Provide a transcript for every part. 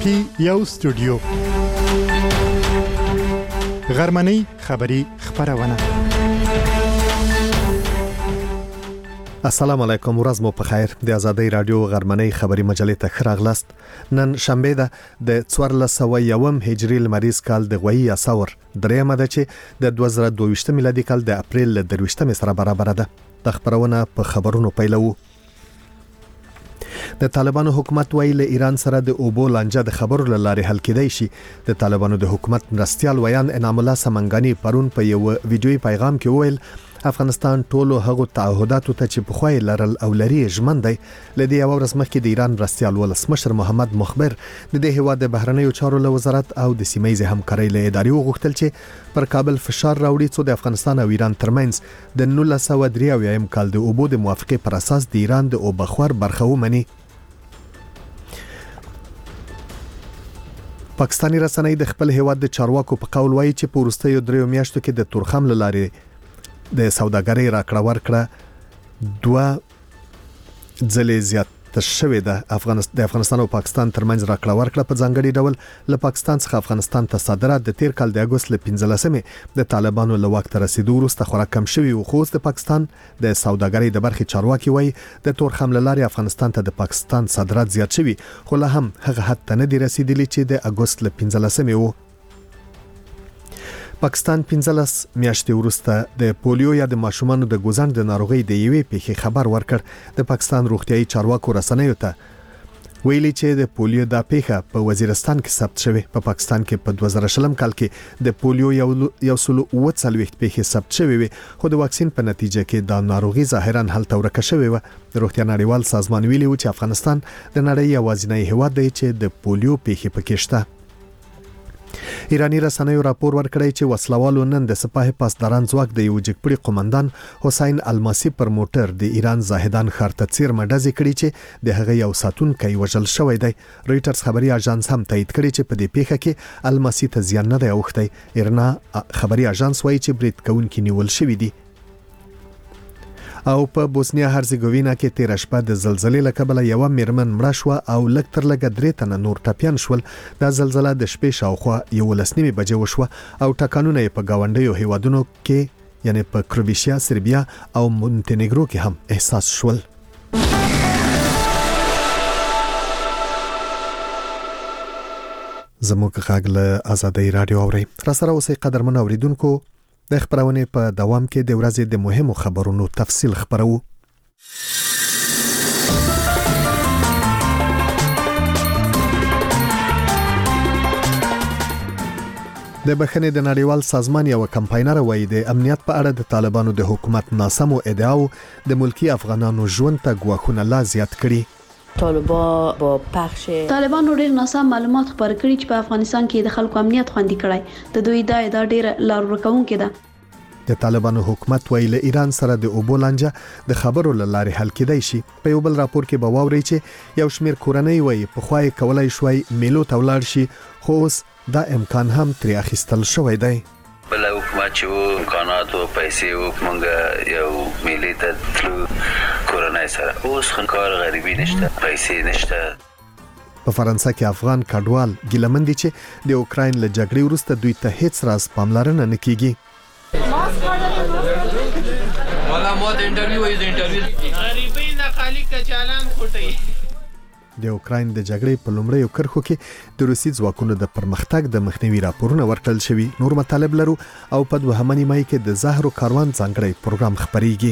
کې یو استودیو غرمنۍ خبری خبرونه. السلام علیکم، ورځ مو په خیر. د آزادۍ رادیو غرمنۍ خبری مجلې ته خراغلاست. نن شنبه ده د 1401 هجری لمریز کال د غوي اساور درېمه ده چې د 2022 میلادي کال د اپریل 23 سره برابر ده. د خبرونه په خبرونو پیلو. د طالبانو حکومت ویل ایران سره د اوبو لانجه د خبرو لارې حل کېدای شي. د طالبانو د حکومت مرستيال ویان انعام الله سمنګانی پرون په یو ویډیوي پیغام کې ویل افغانستان ټولو هغو تعهداتو ته چې په خوای لرل او لري ژمن دی. لدی یو ورځ مخکې د ایران مرستيال ولسمشر محمد مخبر د دې هیواد د بهرنیو چارو وزارت او د سیمه‌ییزې همکارۍ له ادارې وغوښتل چې پر کابل فشار راوړي څو د افغانستان او ایران ترمنځ د 1993 کال د اوبو د موافقې پر اساس د ایران د اوبخور برخه ومني. پاکستانی رسنۍ د خپل هیواد د چارواکو په قول وایي چې په وروستیو 3 میاشتو کې د تورخم لارې د سوداګرۍ راکړه ورکړه 2 ځلې زیات شوې ده. د افغانستان او پاکستان ترمنځ راکړه ورکړه په ځانګړي ډول له پاکستان څخه افغانستان ته صادرات د تیر کال د اگست ل 15 د طالبانو له وخت رسیدو وروسته خورا کم شوي او خو د پاکستان د سوداګرۍ د برخې چارواکي وایي د تورخم لارې افغانستان ته د پاکستان صادرات زیات شوي خو له هم هغه حد ته نه دي رسیدلي چې د اگست ل 15 وو. پاکستان 15 میاشتې وروسته د پولیو یا د ماشومانو د ګوزن د ناروغۍ د یوې پیښې خبر ورکړ. د پاکستان روغتيایي چارواکو رسنیو ته ویلي چې د پولیو د پیښه په وزیرستان کې ثبت شوه. په پاکستان کې په 2000 کال کې د پولیو یو سلو 40 پیښې ثبت شوې وي خو د واکسین په نتیجه کې د ناروغي ظاهرا حل تورکه شوې و. د روغتیا نړیوال سازمان ویلي و چې افغانستان د نړۍ یوازینی هیواد دی چې د پولیو پیښې پکې شته. ایرانی رسنیو راپور ورکړی چې وسلوالو نن د سپاه پاسداران ځواک د یو جګپړي قومندان حسین الماسی پر موټر د ایران زاهدان ښار ته څیرمه ډزې کړې چې د هغه یو ساتونکی وژل شوی دی. رويټرز خبري اژانس هم تایید کړی چې په دې پیښه کې الماسی ته زیان نه دی اوښتی. ایرنا خبري اژانس وایي چې برید کوونکي نیول شوی دی. او په بوسنیا هرزګوینا کې 13 شپه د زلزلې له کبله یو میرمن مړه شو او لږ تر لږه 3 تنه نور ټپيان شول. دا زلزلہ د شپې شاوخوا 11 بجې وشوه او ټکانونه په گاونډیو هیوادونو کې یعنی په کرواتیا، سربیا او مونټینګرو کې هم احساس شول. زموږ غږ له آزادۍ رادیو اوري. را سره اوسې قدرمن اوریدونکو د خبرونه په دوام کې د ورځې د مهمو خبرونو تفصیل خبرو. د بخښنې د نړیوال سازمان یو کمپاینر وایي د امنیت په اړه د طالبانو د حکومت ناسمو ادعاو د ملکی افغانانو ژوند ته ګواښونه لا زیات کړي. طالبانو ډېر ناسم معلومات خبر کړي چې په افغانستان کې د خلکو امنیت خوندي کړي. د دوی دا ډېر لار ورکوونکې ده. د طالبانو حکومت ویل ایران سره د اوبو لانجه د خبرو لارې حل کېدای شي. په یو بل راپور کې به واوري چې یو شمیر کورنۍ وایي په خوای کولای شوي میلو تولار شي خو اوس دا امکان هم تر اخیستل شوی دی. بل حکومت چې امکانات او پیسې او موږ یو ملي ته تلو کورنۍ سره اوس خنکار غریبي نشته، پیسې نشته. په فرانسه کې افغان کډوال ګیلمن دي چې د اوکراین له جګړې وروسته دوی ته هیڅ راز پاملرنه نه کیږي. ولا مو د انټرویو غریبي نه خالی کچالان خوټي. د اوکراین د جګړې په لومړیو کرښو کې د روسي ځواکونو د پرمختګ د مخنیوي راپورونه ورکړل شوي. نور مطالب لرو او په دوهمه نیمه کې د زهرو کاروان ځانګړی پروګرام خبريږي.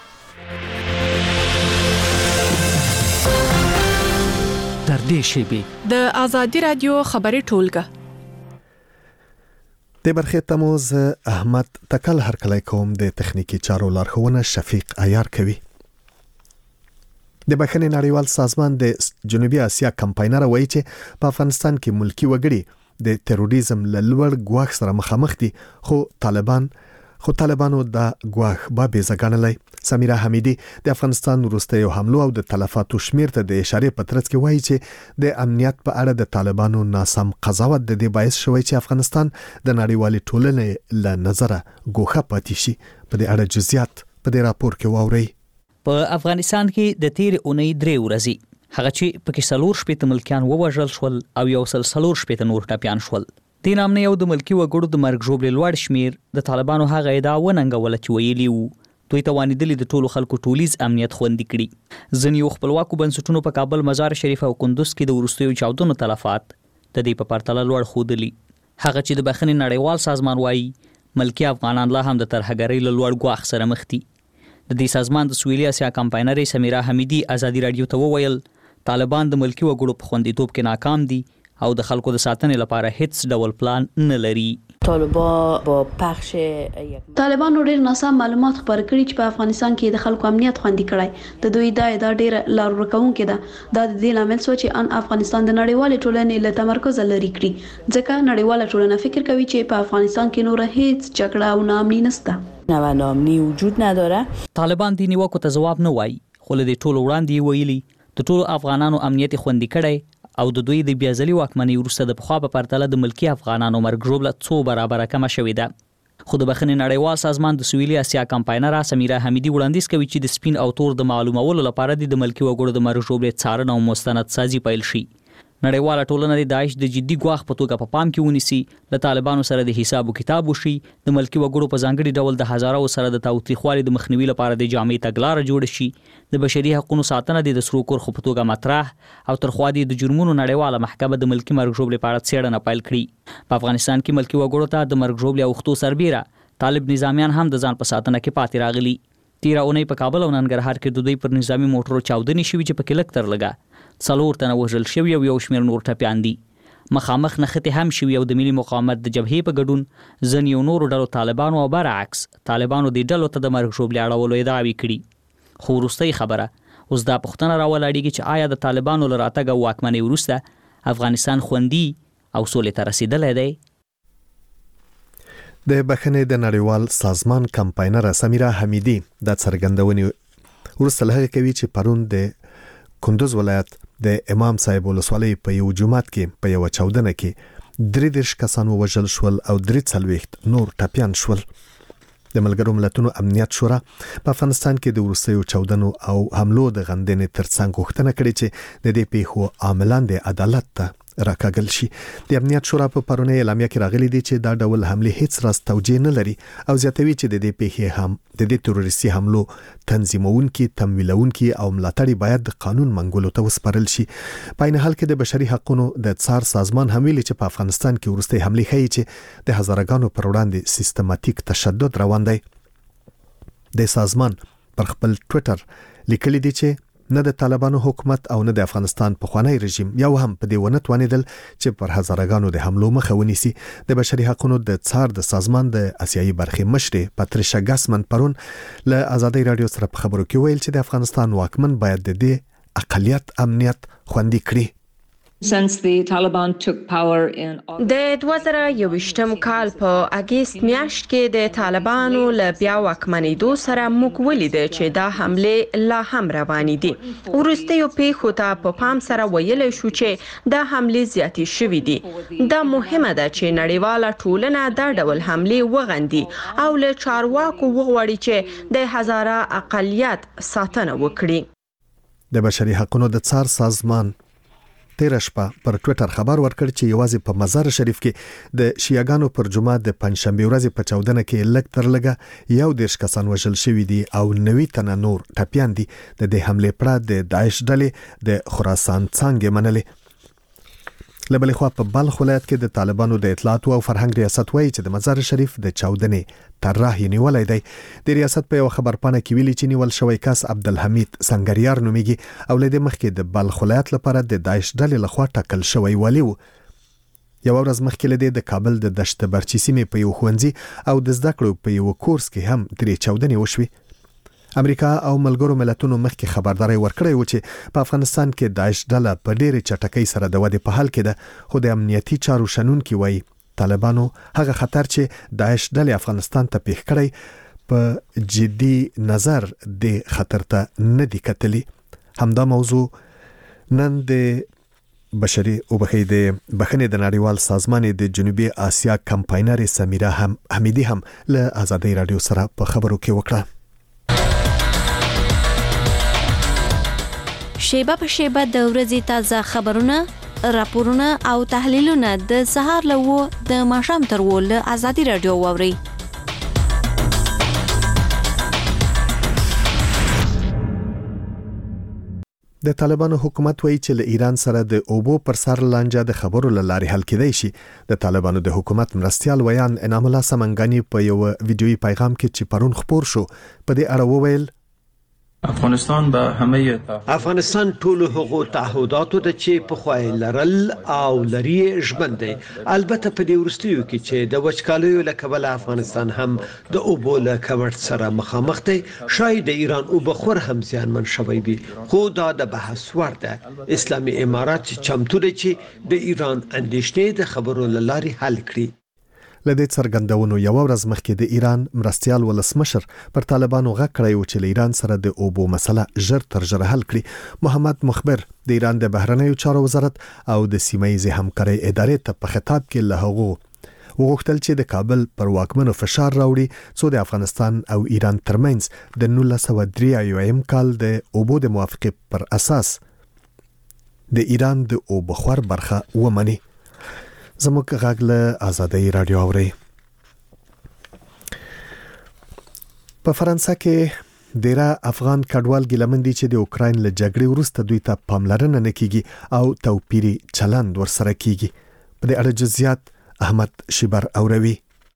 تر دې شیبې د آزادۍ رادیو خبري ټولګه د برخې تموز احمد تکل هرکلی کوم. د تخنیکی چارو لارښوونه شفیق عیار کوي. د بخښنې نړیوال سازمان د جنوبي اسیا کمپاینر وایي چې په افغانستان کې ملکی وګړي د تروریزم له لوړ ګواښ سره مخامخ دي خو طالبانو دا ګواښ به ځګنلای. سمیرا حمیدی د افغانستان وروستیو حملو او د تلفاتو شمیر ته د اشاره په ترڅ کې وایي چې د امنیت په اړه د طالبانو ناسم قضاوت د دې باعث شوی چې افغانستان د نړیوالې ټولنې له نظره ګوښه پاتې شي. په دې اړه جزئیات په دې راپور کې واورئ. په افغانستان کې د تیر اونۍ 3 ورځې هغه چې پکې 4 ملکیان ووژل شول او 140 نور ټپیان شول. د نامنې یو د ملکی وګړو د مرګ ژوبلې لوړ شمیر د طالبانو هغه ادعا وننګوله چې ویلي وو دوی توانیدلي د ټولو خلکو ټولیز امنیت خوندي کړي. ځینې خپلواکو بنسټونو په کابل، مزار شریف او کندوز کې د وروستیو چاودنو تلفات د دې په پرتله لوړ ښودلي. هغه چې د بخښنې نړیوال سازمان وایي ملکی افغانان لا هم د ترهګرۍ له لوړ ګواښ سره مخ دي. د دې سازمان د سویلي اسیا کمپاینرې سمیرا حمیدي ازادي رادیو ته وویل طالبان د ملکی وګړو په خوندیتوب کې ناکام دي او د خلکو د ساتنې لپاره هیڅ ډول پلان نه لري. طالبانو ډېر ناسم معلومات خپاره کړي چې په افغانستان کې د خلکو امنیت خوندي کړای. د دوی دا ډېر لار ورکوونکې ده. دا د دې لامل سو چې افغانستان د نړیوالې ټولنې له تمرکز لري کړي، ځکه نړیواله ټولنه فکر کوي چې په افغانستان کې نور هیڅ جګړه او ناامني نشته. ناامني وجود نداره. طالبان دې نیوکو ته ځواب نه وایي، خو له دې ټولو وړاندې ویلي د ټولو افغانانو امنیت خوندي کړي او د دوی د بیازلي واکمنۍ وروسته د پخوا په پرتله د ملکی افغانانو مرګ ژوبله 2 برابره کمه شوې ده. خو د بخښنې نړیوال سازمان د سویلي اسیا کمپاینر سمیرا حمیدي وړاندیز کوي چې د سپین او تور د معلومولو لپاره د ملکی وګړو د مرګ ژوبلې څارنه او مستند سازي پیل شي. نړیواله ټولنه د داعش د جدي ګواښ په توګه په پام کې ونیسي، د طالبانو سره د حساب او کتاب وشي، د ملکی وګړو په ځانګړي ډول د هزارو سره د تاوتریخوالي د مخنیوي لپاره د جامع تګلارې جوړ شي، د بشري حقوقو ساتنه د سرو کرخو په توګه مطرح او ترخوا د جرمونو نړیواله محکمه د ملکی مرګ ژوبلې په اړه څېړنه پیل کړي. په افغانستان کې ملکی وګړو ته د مرګ ژوبلې او خطو سربیره طالب نظامیان هم د ځان په ساتنه کې پاتې راغلي. تیره اونۍ په کابل او ننګرهار کې د دوی پر نظامی موټرو چاودنې شوې چې پکې لږ تر لږه 4 تنه وژل شوي او 1 شمېر نور ټپیان دي. مخامخ نښتې هم شوي او د ملي مقاومت د جبهې په ګډون ځینې نورو ډلو طالبانو او برعکس طالبانو دې ډلو ته د مرګ ژوبلې اړولو ادعاوې کړي. خو وروستۍ خبره اوس دا پوښتنه راولاړېږي چې آیا د طالبانو له راتګ او واکمنۍ وروسته افغانستان خوندي او سولې ته رسېدلی دی؟ د بخښنې د نړیوال سازمان کمپاینر سمیرا حمیدي د څرګندونې وروسته له هغې کوي چې پرون د کندوز ولایت د امام صاحب ولسوالۍ په یو جومات کې په یو چاودنه کې 33 کسان ووژل شول او 43 نور ټپیان شول. د ملګرو ملتونو امنیت شورا په افغانستان کې د وروستیو چاودنو او حملو د غندنې ترڅنګ غوښتنه کړې چې د دې پیښو عاملان د عدالت ته راکاږل شي. د امنیت شورا په پرونی اعلامیه کې راغلي دي چې دا ډول حمله هیڅ راز توجیه نه لري او زیاتوي چې د دې پیښې هم د دې تروریستي حملو تنظیمونکي، تمویلونکي او ملاتړي باید د قانون منګولو ته وسپارل شي. په عین حال کې د بشري حقوقو د څار سازمان هم ویلي چې په افغانستان کې وروستي حمله ښیي چې د هزارګانو پر وړاندې سیستماتیک تشدد روان دی. د سازمان پر خپل ټوئیټر لیکلي دي چې نه د طالبانو حکومت او نه د افغانستان پخوانی رژیم یو هم په دې ونه توانیدل چې پر هزارګانو د حملو مخه ونیسي. د بشري حقوقو د څار د سازمان د اسیایي برخې مشرې پاتریشا ګاسمن پرون له آزادۍ رادیو سره په خبرو کې ویل چې د افغانستان واکمن باید د دې اقلیت امنیت خوندي کړي. د 2021 کال په اگست میاشت کې د طالبانو له بیا واکمنېدو سره موږ ولیدل چې دا حمله لا هم روانې دي. وروستیو پیښو ته په پام سره ویلی شو چې دا حمله زیاتې شوې دي. دا مهمه ده چې نړیواله ټولنه دا ډول حمله وغندي او له چارواکو وغواړي چې د هزاره اقلیت ساتنه وکړي. د بشري حقوقو د څار سازمان تیره شپه پر ټوئیټر خبر ورکړ چې یوازې په مزار شریف کې د شیعاګانو پر جمعه د پنځشنبه ورځې په چاودنه کې لږ تر لږه 11 کسان وژل شوي دي او 90 تنه نور ټپیان دي. د دې حملې پړه د داعش ډلې د خراسان څانګې منلې. لبلې خوا په بلخ ولایت کې د طالبانو د اطلاعات او فرهنګ ریاست وایي چې د مزار شریف د چاودنې طرح یې نیولای دی. د ریاست په یو خبرپاڼه کې ویلي چې نیول شوی کس عبدالحمید سنگریار نومیږي او له دې مخکې د بلخ ولایت لپاره د داعش ډلې لخوا ټاکل شوی والی و. یو ورځ مخکې له دې د کابل د دشت برچي سیمې په یو ښوونځي او د زده کړو په یو کورس کې هم 3 چاودنې وشوي. امریکا او ملګرو ملتونو مخکې خبرداري ورکړې و چې په افغانستان کې داعش ډله په ډېرې چټکۍ سره د ودې په حال کې ده، خو د امنیتي چارو شنونکي وایي طالبانو هغه خطر چې داعش ډلې افغانستان ته پیښ کړی په جدي نظر د خطر ته نه دی کتلی. همدا موضوع نن د بشري او بخې د بخښنې د نړیوال سازمان د جنوبي اسیا کمپاینر سمیرا حمیدي هم له آزادۍ رادیو سره په خبرو کې وکړه. شیبه په شیبه د ورځې تازه خبرونه، راپورونه او تحلیلونه د سهار له 9 د ماښام تر 10 له آزادي رادیو واوري. د طالبانو حکومت وایي چې له ایران سره د اوبو پر سر لانجه د خبرو لارې حل کېدای شي. د طالبانو د حکومت مرستيال ویان انعام الله سمنګانی په یو ویډیويي پیغام کې چې پرون خبر شو په دې اړه وویل افغانستان به همه افغانستان ټول هغو تعهداتو ته چې په خوای لرل او لري ژوند دی. البته په دې ورستیو کې چې د وچکالیو له کبله افغانستان هم د اوبو له کمښت سره مخامخ دی، شاید د ایران اوبخور هم زیانمن شوی وي، خو دا د بحث وړ ده. اسلامي امارات چمتو دی چې د ایران اندېښنې د خبرو له لارې حل کړي. لدې څرګندونو یو ورځ مخکې د ایران مرستيال ولسمشر پر طالبانو غږ کړی و چې له ایران سره د اوبو مسله ژر تر ژره حل کړي. محمد مخبر د ایران د بهرنیو چارو وزارت او د سیمه‌ییزې همکارۍ ادارې ته په خطاب کې له هغو وغوښتل چې د کابل پر واکمنو فشار راوړي څو د افغانستان او ایران ترمنځ د 1993 کال د اوبو د موافقې پر اساس د ایران د اوبخور برخه ومني. زموږ غږ له آزادۍ رادیو اوري. په فرانسه کې ډیره افغان کډوال ګیلمن دي چې د اوکراین له جګړې وروسته دوی ته پاملرنه نه کیږي او توپیري چلند ورسره کیږي. په دې اړه جزئیات احمد شیبر اوروي.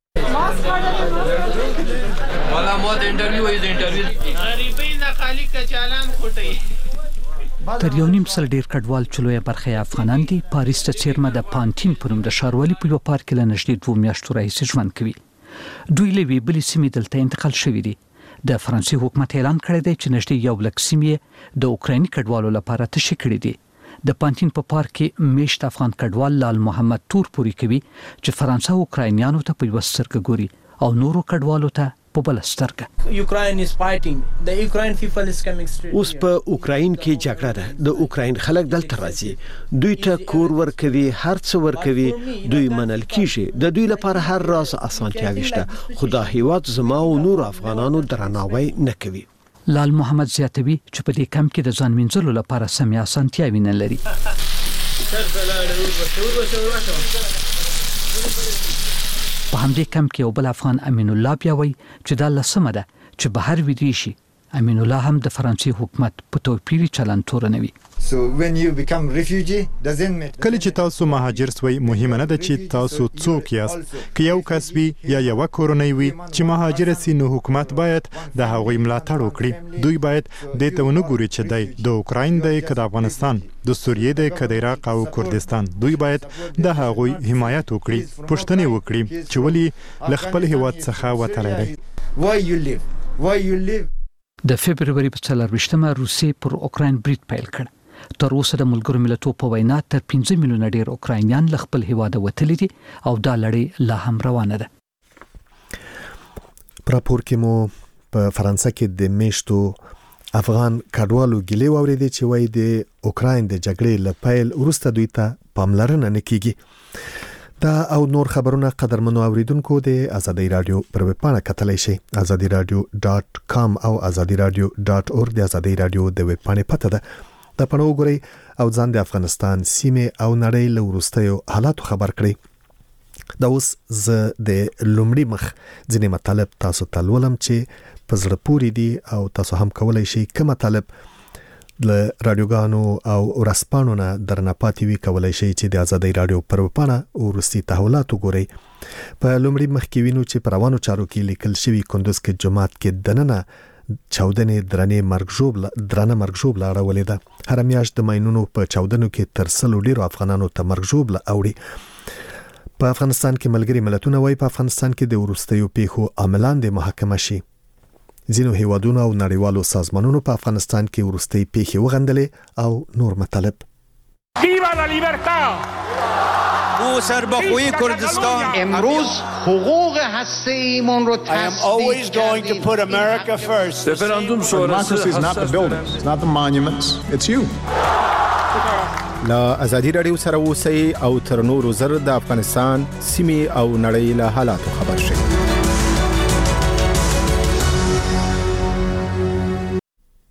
والا مو د انټرویو غریبۍ نه خالی کچالان خوټي. تر یو نیم سل ډیر کډوال چلوې برخه افغانان دي پاریس ته چیرمه د پانتین په نوم د ښاروالي په یو پارک کې له نږدې 2 میاشتو راهیسې ژوند کوي. دوی له ویبلې سیمې دلته انتقال شوي دي. د فرانسې حکومت اعلان کړی دی چې نږدې 1 لک سیمې د اوکرایني کډوالو لپاره تشکیل کړي دي. د پانتین په پارک کې میشت افغان کډوال لال محمد تور پوری کوي چې فرانسه اوکراینیانو ته په وسرګ ګوري او نورو کډوالو ته په بلسترګه. اوس په اوکراین کې جګړه ده. د اوکراین خلک دلته راځي، دوی ته کور ورکوي، هر څه ورکوي، دوی منل کیږي. د دوی لپاره هر راز اسانتیاوي شته، خو دا هیواد زما او نور افغانانو درناوی نه کوي. لال محمد زیاتوي چې په دې کمپ کې د ځان منځلو لپاره سمې اسانتیاوي نه لري. په همدې کمپ کې یو بل افغان امین الله بیا وایي چې دا لسمه ده چې بهر ویدي شي. امین الله هم د فرانسې حکومت په توپیري چلند تورنوي. کله چې تاسو مهاجر سوئ مهمه نه ده چې تاسو څوک یاست. که یو کس وي یا یو کورنۍ وي چې مهاجر سي نو حکومت باید د هغوی ملاتړ وکړي. دوی باید د ته ونګوري چې د اوکراین دی که د افغانستان، د سوریې دی که د عراق او کردستان. دوی باید د هغوی حمایت وکړي، پوښتنې وکړي چې ولې له خپل هیواد څخه وتلی دی. د فبرवरी په 24مه روسیې پر اوکراین برید پیل کړ. تر اوسه د ملګرو ملتونو په وینا تر 15 میلیونه ډیر اوکراینیان له خپل هیواد وتلي دي او دا لړۍ لا هم روانه ده. پراپور کې مو په فرانسه کې د میشتو افغان کډوالو ګیلې واورېدې چې وایي د اوکراین د جګړې له پیل وروسته دوی ته پاملرنه نه کیږي. دا او نور خبرونه قدرمنو اوریدونکو د آزادۍ رادیو پر ویب پاڼه کتلی شي azadiradio.com او azadiradio.org. د آزادۍ رادیو د ویب پاڼې پته ده. د پاڼه وګورئ او ځان د افغانستان سیمې او نړۍ له وروستیو حالاتو خبر کړئ. دا اوس زه د لومړي مخ ځینې مطالب تاسو ته لولم چې په زړه پورې دي او تاسو هم کولی شئ که مطالب له رادیوګانو او ورځپاڼو نه درنه پاتې وي کولی شئ چې د آزادۍ رادیو پر ویب پاڼه وروستي تحولات وګورئ. په لومړي مخ کې وینو چې په روانو چارو کې لیکل شوي کندوز کې جماعت کې دننه چاودنې درنې مرګ ژوبله اړولې ده. هره میاشت د ماینونو په چاودنو کې تر 100 ډیرو افغانانو ته مرګ ژوبله اوړي. په افغانستان کې ملګري ملتونه وایي په افغانستان کې د وروستیو پیښو عاملان د محاکمه شي. ځینو هیوادونو او نړیوالو سازمانونو په افغانستان کې وروستۍ پیښې وغندلې او نور مطالب. ویوا لا لیبرتا او سربخوی کردستان امروز حقوق هسته‌ایمون رو تصدیق کردیم. رفراندوم شورای is not the buildings, it's not the monuments, it's you. لا آزادی رادیو سره اوسئ او تر نورو زر د افغانستان سیمې او نړۍ له حالاتو خبر شئ.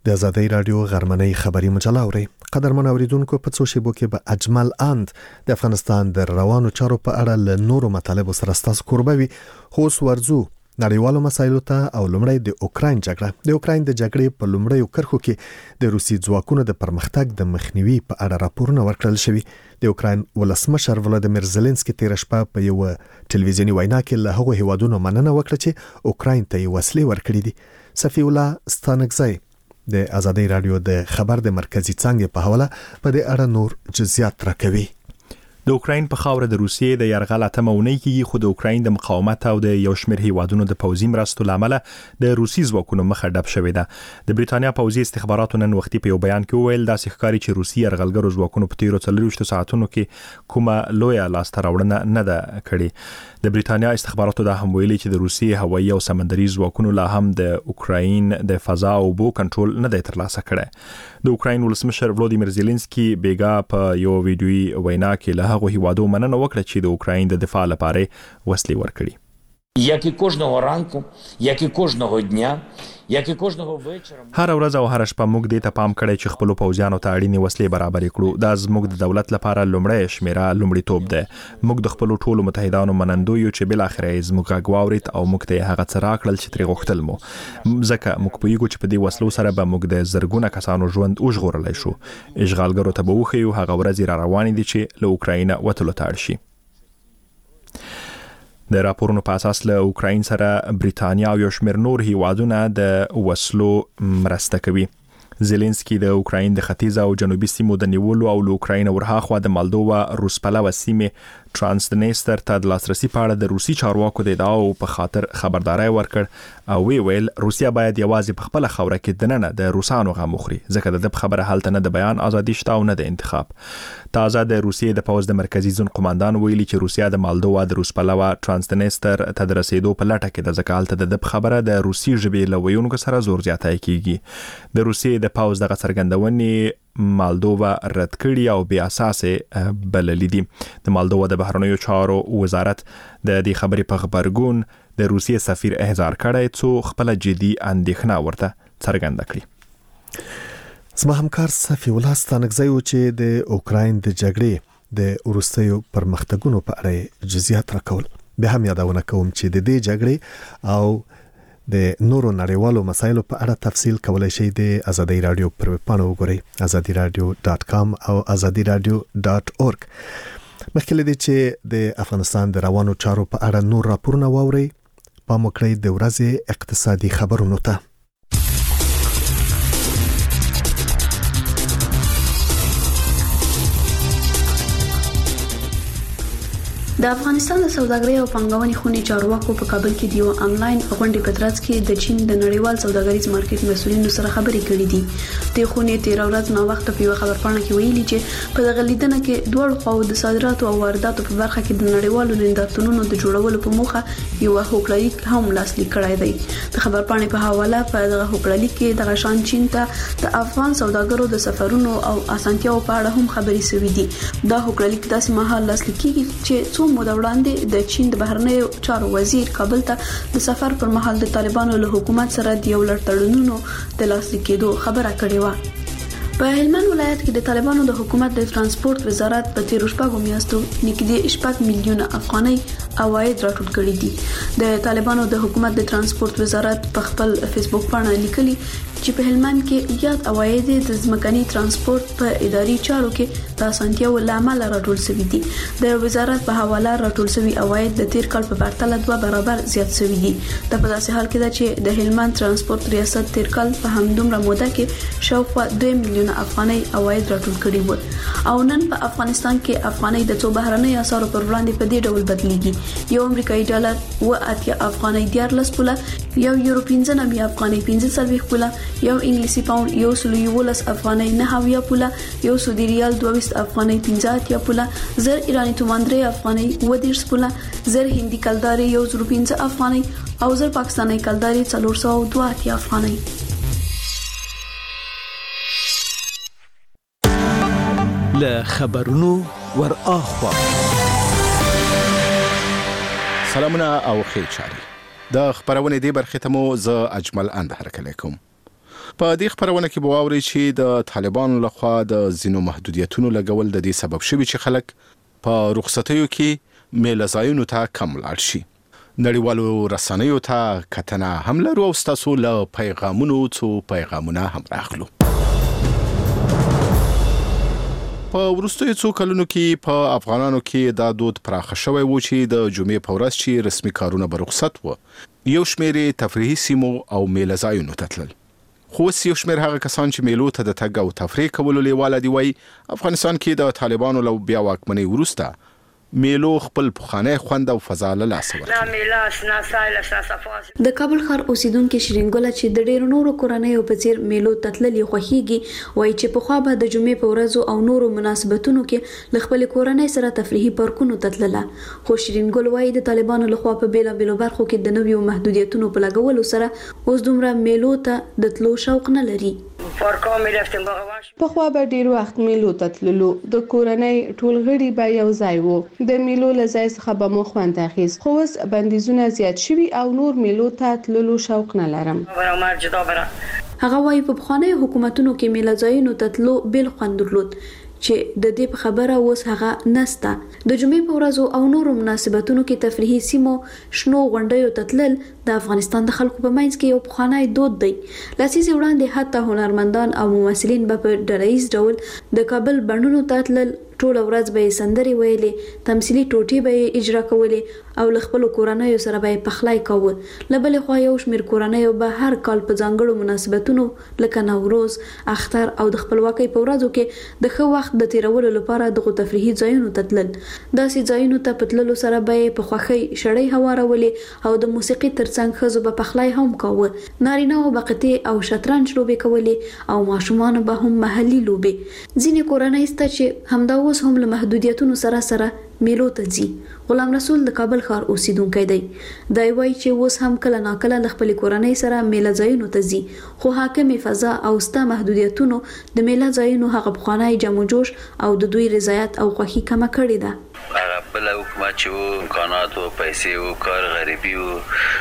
د آزادۍ رادیو غرمنۍ خبری مجله اوري. قدرمن اوریدونکو په څو شیبو کې به اجمل اند د افغانستان د روانو چارو په اړه له نورو مطالبو سره ستاسو کوربه وي. خو ورزو نړیوالو مسایلو ته او لومړی د اوکراین جګړه. د اوکراین د جګړې په لومړیو کرښو کې د روسي ځواکونو د پرمختګ د مخنیوي په اړه راپورونه ورکړل شوي. د اوکراین ولسمشر ولادیمیر زيلنسکي تیر شپه په یو ټلویزیونی وینا کې له هغو هیوادونو مننه وکړه چې اوکراین ته وسلې ورکړي دي. صفی الله ستانکزی د آزادۍ رادیو د خبر د مرکزی څنګه په حواله په دې اړه نور جزئیات راکوي. د اوکراین په خاوره د روسیې د یرغل اتمونی کې خو د اوکراین د مقاومت او د یو شمېر هیوادونو د پوځي مرستو لامل د روسي ځواکونو مخه ډب شوې ده. د بریټانیا پوځي استخباراتو نن وختي په یو بیان کې وویل دا ښکاري چې روسي یرغلګرو ځواکونو په تیرو 24 ساعتونو کې کومه لویه لاسته راوړنه نه ده کړې. د بریټانیا استخباراتو دا هم ویلي چې د روسي هوایي او سمندري ځواکونو لا هم د اوکراین د فضا او اوبو کنټرول نه دی ترلاسه کړی. د اوکراین ولسمشر ولادیمیر زيلنسکي بیګا په یو ویډیوي وینا کې له هغو هیوادو مننه وکړه چې د اوکراین د دفاع لپاره وسلې ورکړي. як і кожного ранку, як і кожного дня, як і кожного вечора. هر ورځ او هر شپه موږ دې ته پام کړی چې خپل پوځیانو ته اړینې وسلې برابرې کړو. دا زموږ د دولت لپاره لومړی شمیره لومړیتوب ده. موږ د خپل ټولو متحدانو منندو یو چې بل اخر زموږ غواورید او موږ ته هغه څه راکړل چې ترې غوښتل مو. ځکه موږ پوهیږو چې په دې وسلو سره به موږ د زرګونه کسانو ژوند وژغورلی شو. اشغالګرو ته به وښیو هغه ورځې را روانې دي چې له اوکراینه وتلو ته اړ شي. د راپورونو په اساس له اوکراین سره بریټانیا او یو شمېر نور هیوادونه د وسلو مرسته کوي. زيلنسکي د اوکراین د ختیځ او جنوبي سیمو د نیولو او له اوکراین ورهاخوا د مالدووا روسپلوه سیمې ترانسنیستر ته د لاسرسي په اړه د روسي چارواکو د ادعاو په خاطر خبرداري ورکړ او ویل روسیا باید یوازې په خپل خوره کې دننه د روسانو غم وخوري ځکه د خبره حالت نه د بیان ازادي شته او نه د انتخاب. تازه د روسیې د پوځ د مرکزی ځون قوماندان ویلي چې روسیا د مالدووا د روسپلوه ترانسنیستر ته د رسیدو په لټه کې د ځکهالته د خبره د روسي ژبې لویونکو سره زور زیاتای کیږي. د روسیې د پوځ د څرګندونې مالدووا رد کړي او بیا اساسه بللې دي. د مالدووا د بهرنیو چارو وزارت د دې خبرې په خبرګون د روسیې سفیر احضار کړی څو خپل جدي اندېښنه ورته څرګنده کړي. زما همکار صفی الله ستانکزی چې د اوکراین د جګړې د وروستیو پرمختګونو په اړه جزئیات راکول. به هم یادونه کوم چې د دې جګړې او د نورو نړیوالو مسایلو په اړه تفصیل کولای شئ د آزادۍ رادیو پر ویب پاڼه وګورئ azadiradio.com او azadiradio.org. مخکې له دې چې د افغانستان د روانو چارو په اړه نور راپورونه واورئ پام وکړئ د ورځې اقتصادي خبرونو ته. د افغانستان د سوداګرۍ او پانګونې خونې چارواکو په کابل کې د یو انلاین غونډې په ترڅ کې د چین د نړیوال سوداګریز مارکیټ مسؤلینو سره خبرې کړې دي. د خونې 13 ورځې نو وخت په خبرپاڼه کې ویلي چې په دغه لیدنه کې دوه خواو د صادراتو او وارداتو په برخه کې د نړیوالو نندارتونونو د جوړولو په موخه یو هوکړلیک هم لاسلیک کړی دی. د خبرپاڼې په حواله په دغه هوکړلیک کې د غشان چین ته د افغان سوداګرو د سفرونو او اسانتیاو په اړه هم خبرې شوې دي. دا هوکړلیک داسې مهال لاسلیک کیږي چې موده وړاندې د چین د بهرنیو چارو وزیر کابل ته د سفر پر مهال د طالبانو له حکومت سره د یو لړ تړونونو د لاسلیک کېدو خبره کړې و. په هلمند ولایت کې د طالبانو د حکومت د ترانسپورت وزارت په تیر شپږو میاشتو نږدې 4 میلیونه افغانۍ عواید راټول کړي دي. د طالبانو د حکومت د ترانسپورت وزارت په خپل فیسبوک باندې لیکلي چې په هلمند کې یاد عواید د ځمکني ترانسپورت په اداري چارو کې د اسانتیاو لامل راټول شوي دي. د وزارت په حواله راټول شوي عواید د تیر کال په پرتله 2 برابر زیات شوي دي. د په داسې حال کې ده چې د هلمند ترانسپورت ریاست تیر کال په همدومره موده کې شاوخوا 2 میلیونه افغانۍ عواید راټول کړي وو او نن په افغانستان کې افغانۍ د څو بهرنۍ اسعارو پر وړاندې په دې ډول بدلیږي. یو امریکایي ډالر و80 افغانۍ 14 پوله، یو یورو 15 افغانۍ 15 پوله، یو انګلیسي پاوند 111 افغانۍ 9 پوله، یو سعودي ریال 22 افغانۍ 15 پوله، زر ایرانی تومان 3 افغانۍ 20 پوله، زر هندي کلداري 115 افغانۍ او زر پاکستاني کلداري 402 افغانۍ. له خبرونو ور اخوا سلامونه او خیر چاري. د خبرونه دی برخه ته مو ز اجمل اند هرکلی کوم. په دې خبرونه کې به واوري چې د طالبانو لخوا د ځینو محدودیتونو لګول د دې سبب شوي چې خلک په رخصتیو کې میله ځایونو ته کم لاړ شي. نړیوالو رسنیو ته کتنه هم لرو او ستاسو له پیغامونو څو پیغامونه هم راغلو. په وروستیو څو کلونو کې په افغانانو کې دا دود پراخه شوی و چې د جمعې په ورځ چې رسمي کارونه به رخصت و یو شمېر تفریحي سیمو او میله ځایونو ته تلل. خو اوس یو شمېر هغه کسان چې میلو ته د تګ او تفریح کولو لیواله دي وایي افغانستان کې د طالبانو له بیا واکمنۍ وروسته میلو خپل پخوانی خوند او فضا له لاسه ورکړه. د کابل ښار اوسیدونکو شیرین ګل چې د ډېرو نورو کورنیو په څیر میلو تتللی خوښیږي وایي چې په خوا به د جمعې په ورځو او نورو مناسبتونو کې ل خپل کورنۍ سره تفریحي پارکونو تتلله. خو شیرین ګل وایي د طالبانو لخوا په بیلابیلو برخو کې د نویو محدودیتونو په لګولو سره اوس دومره میلو ته د تلو شوق نه لري. په خوا به ډیر وخت میلو تتللو د کورنۍ ټول غړي به یو ځای وو د میلو لزای څخه به مو خوند اخیست. خو اوس بندیزونه زیات شوي او نور میلو ته تللو شوق نه لرم. هغه وایي په بخانه حکومتونو کې میله ځایونو ته تللو بل خوند درلود چې د دې په خبره اوس هغه نسته. د جمعې په ورځو او نورو مناسبتونو کې تفریحي سیمو شنو غونډیو ته تلل د افغانستان د خلکو په منځ کې یو پخوانی دود دی. لسیزې وړاندې حتی هنرمندان او ممثلین به په ډلهییز ډول د کابل بڼونو ته تلل، ټوله ورځ به سندري ویلې، تمثيلي ټوټې به اجرا کولې او ل خپل کورنیو سره به پخلای کاوه. لبل خو یو شمیر کورنیو به هر کال په ځانګړو مناسبتونو لکه نوروز، اختر او د خپلواکۍ په ورځو کې د ښه وخت د تیرولو لپاره دغه تفریحي ځایونو ته تلل. داسې ځایونو ته په تللو سره به په خوښۍ شړۍ هوارولې او د موسیقي ترڅنګ ښځو به پخلای هم کاوه. نارینه او بقتې او شطرنج لوبې کولې او ماشومان به هم محلي لوبې. ځینې کورنۍ سته چې همدا اوس هم له محدودیتونو سره میلو ته ځي. غلام رسول د کابل ښار اوسیدونکی دی. دا وایي چې اوس هم کله ناکله له خپل کورنۍ سره میله ځایونو ته ځي، خو حاکمې فضا او ستا محدودیتونو د میله ځایونو هغه پخوانی جمع جوش او د دوی رضایت او خوښي کمه کړې ده. بل حکومت چې وو امکانات او پیسې او کار غریبي وو،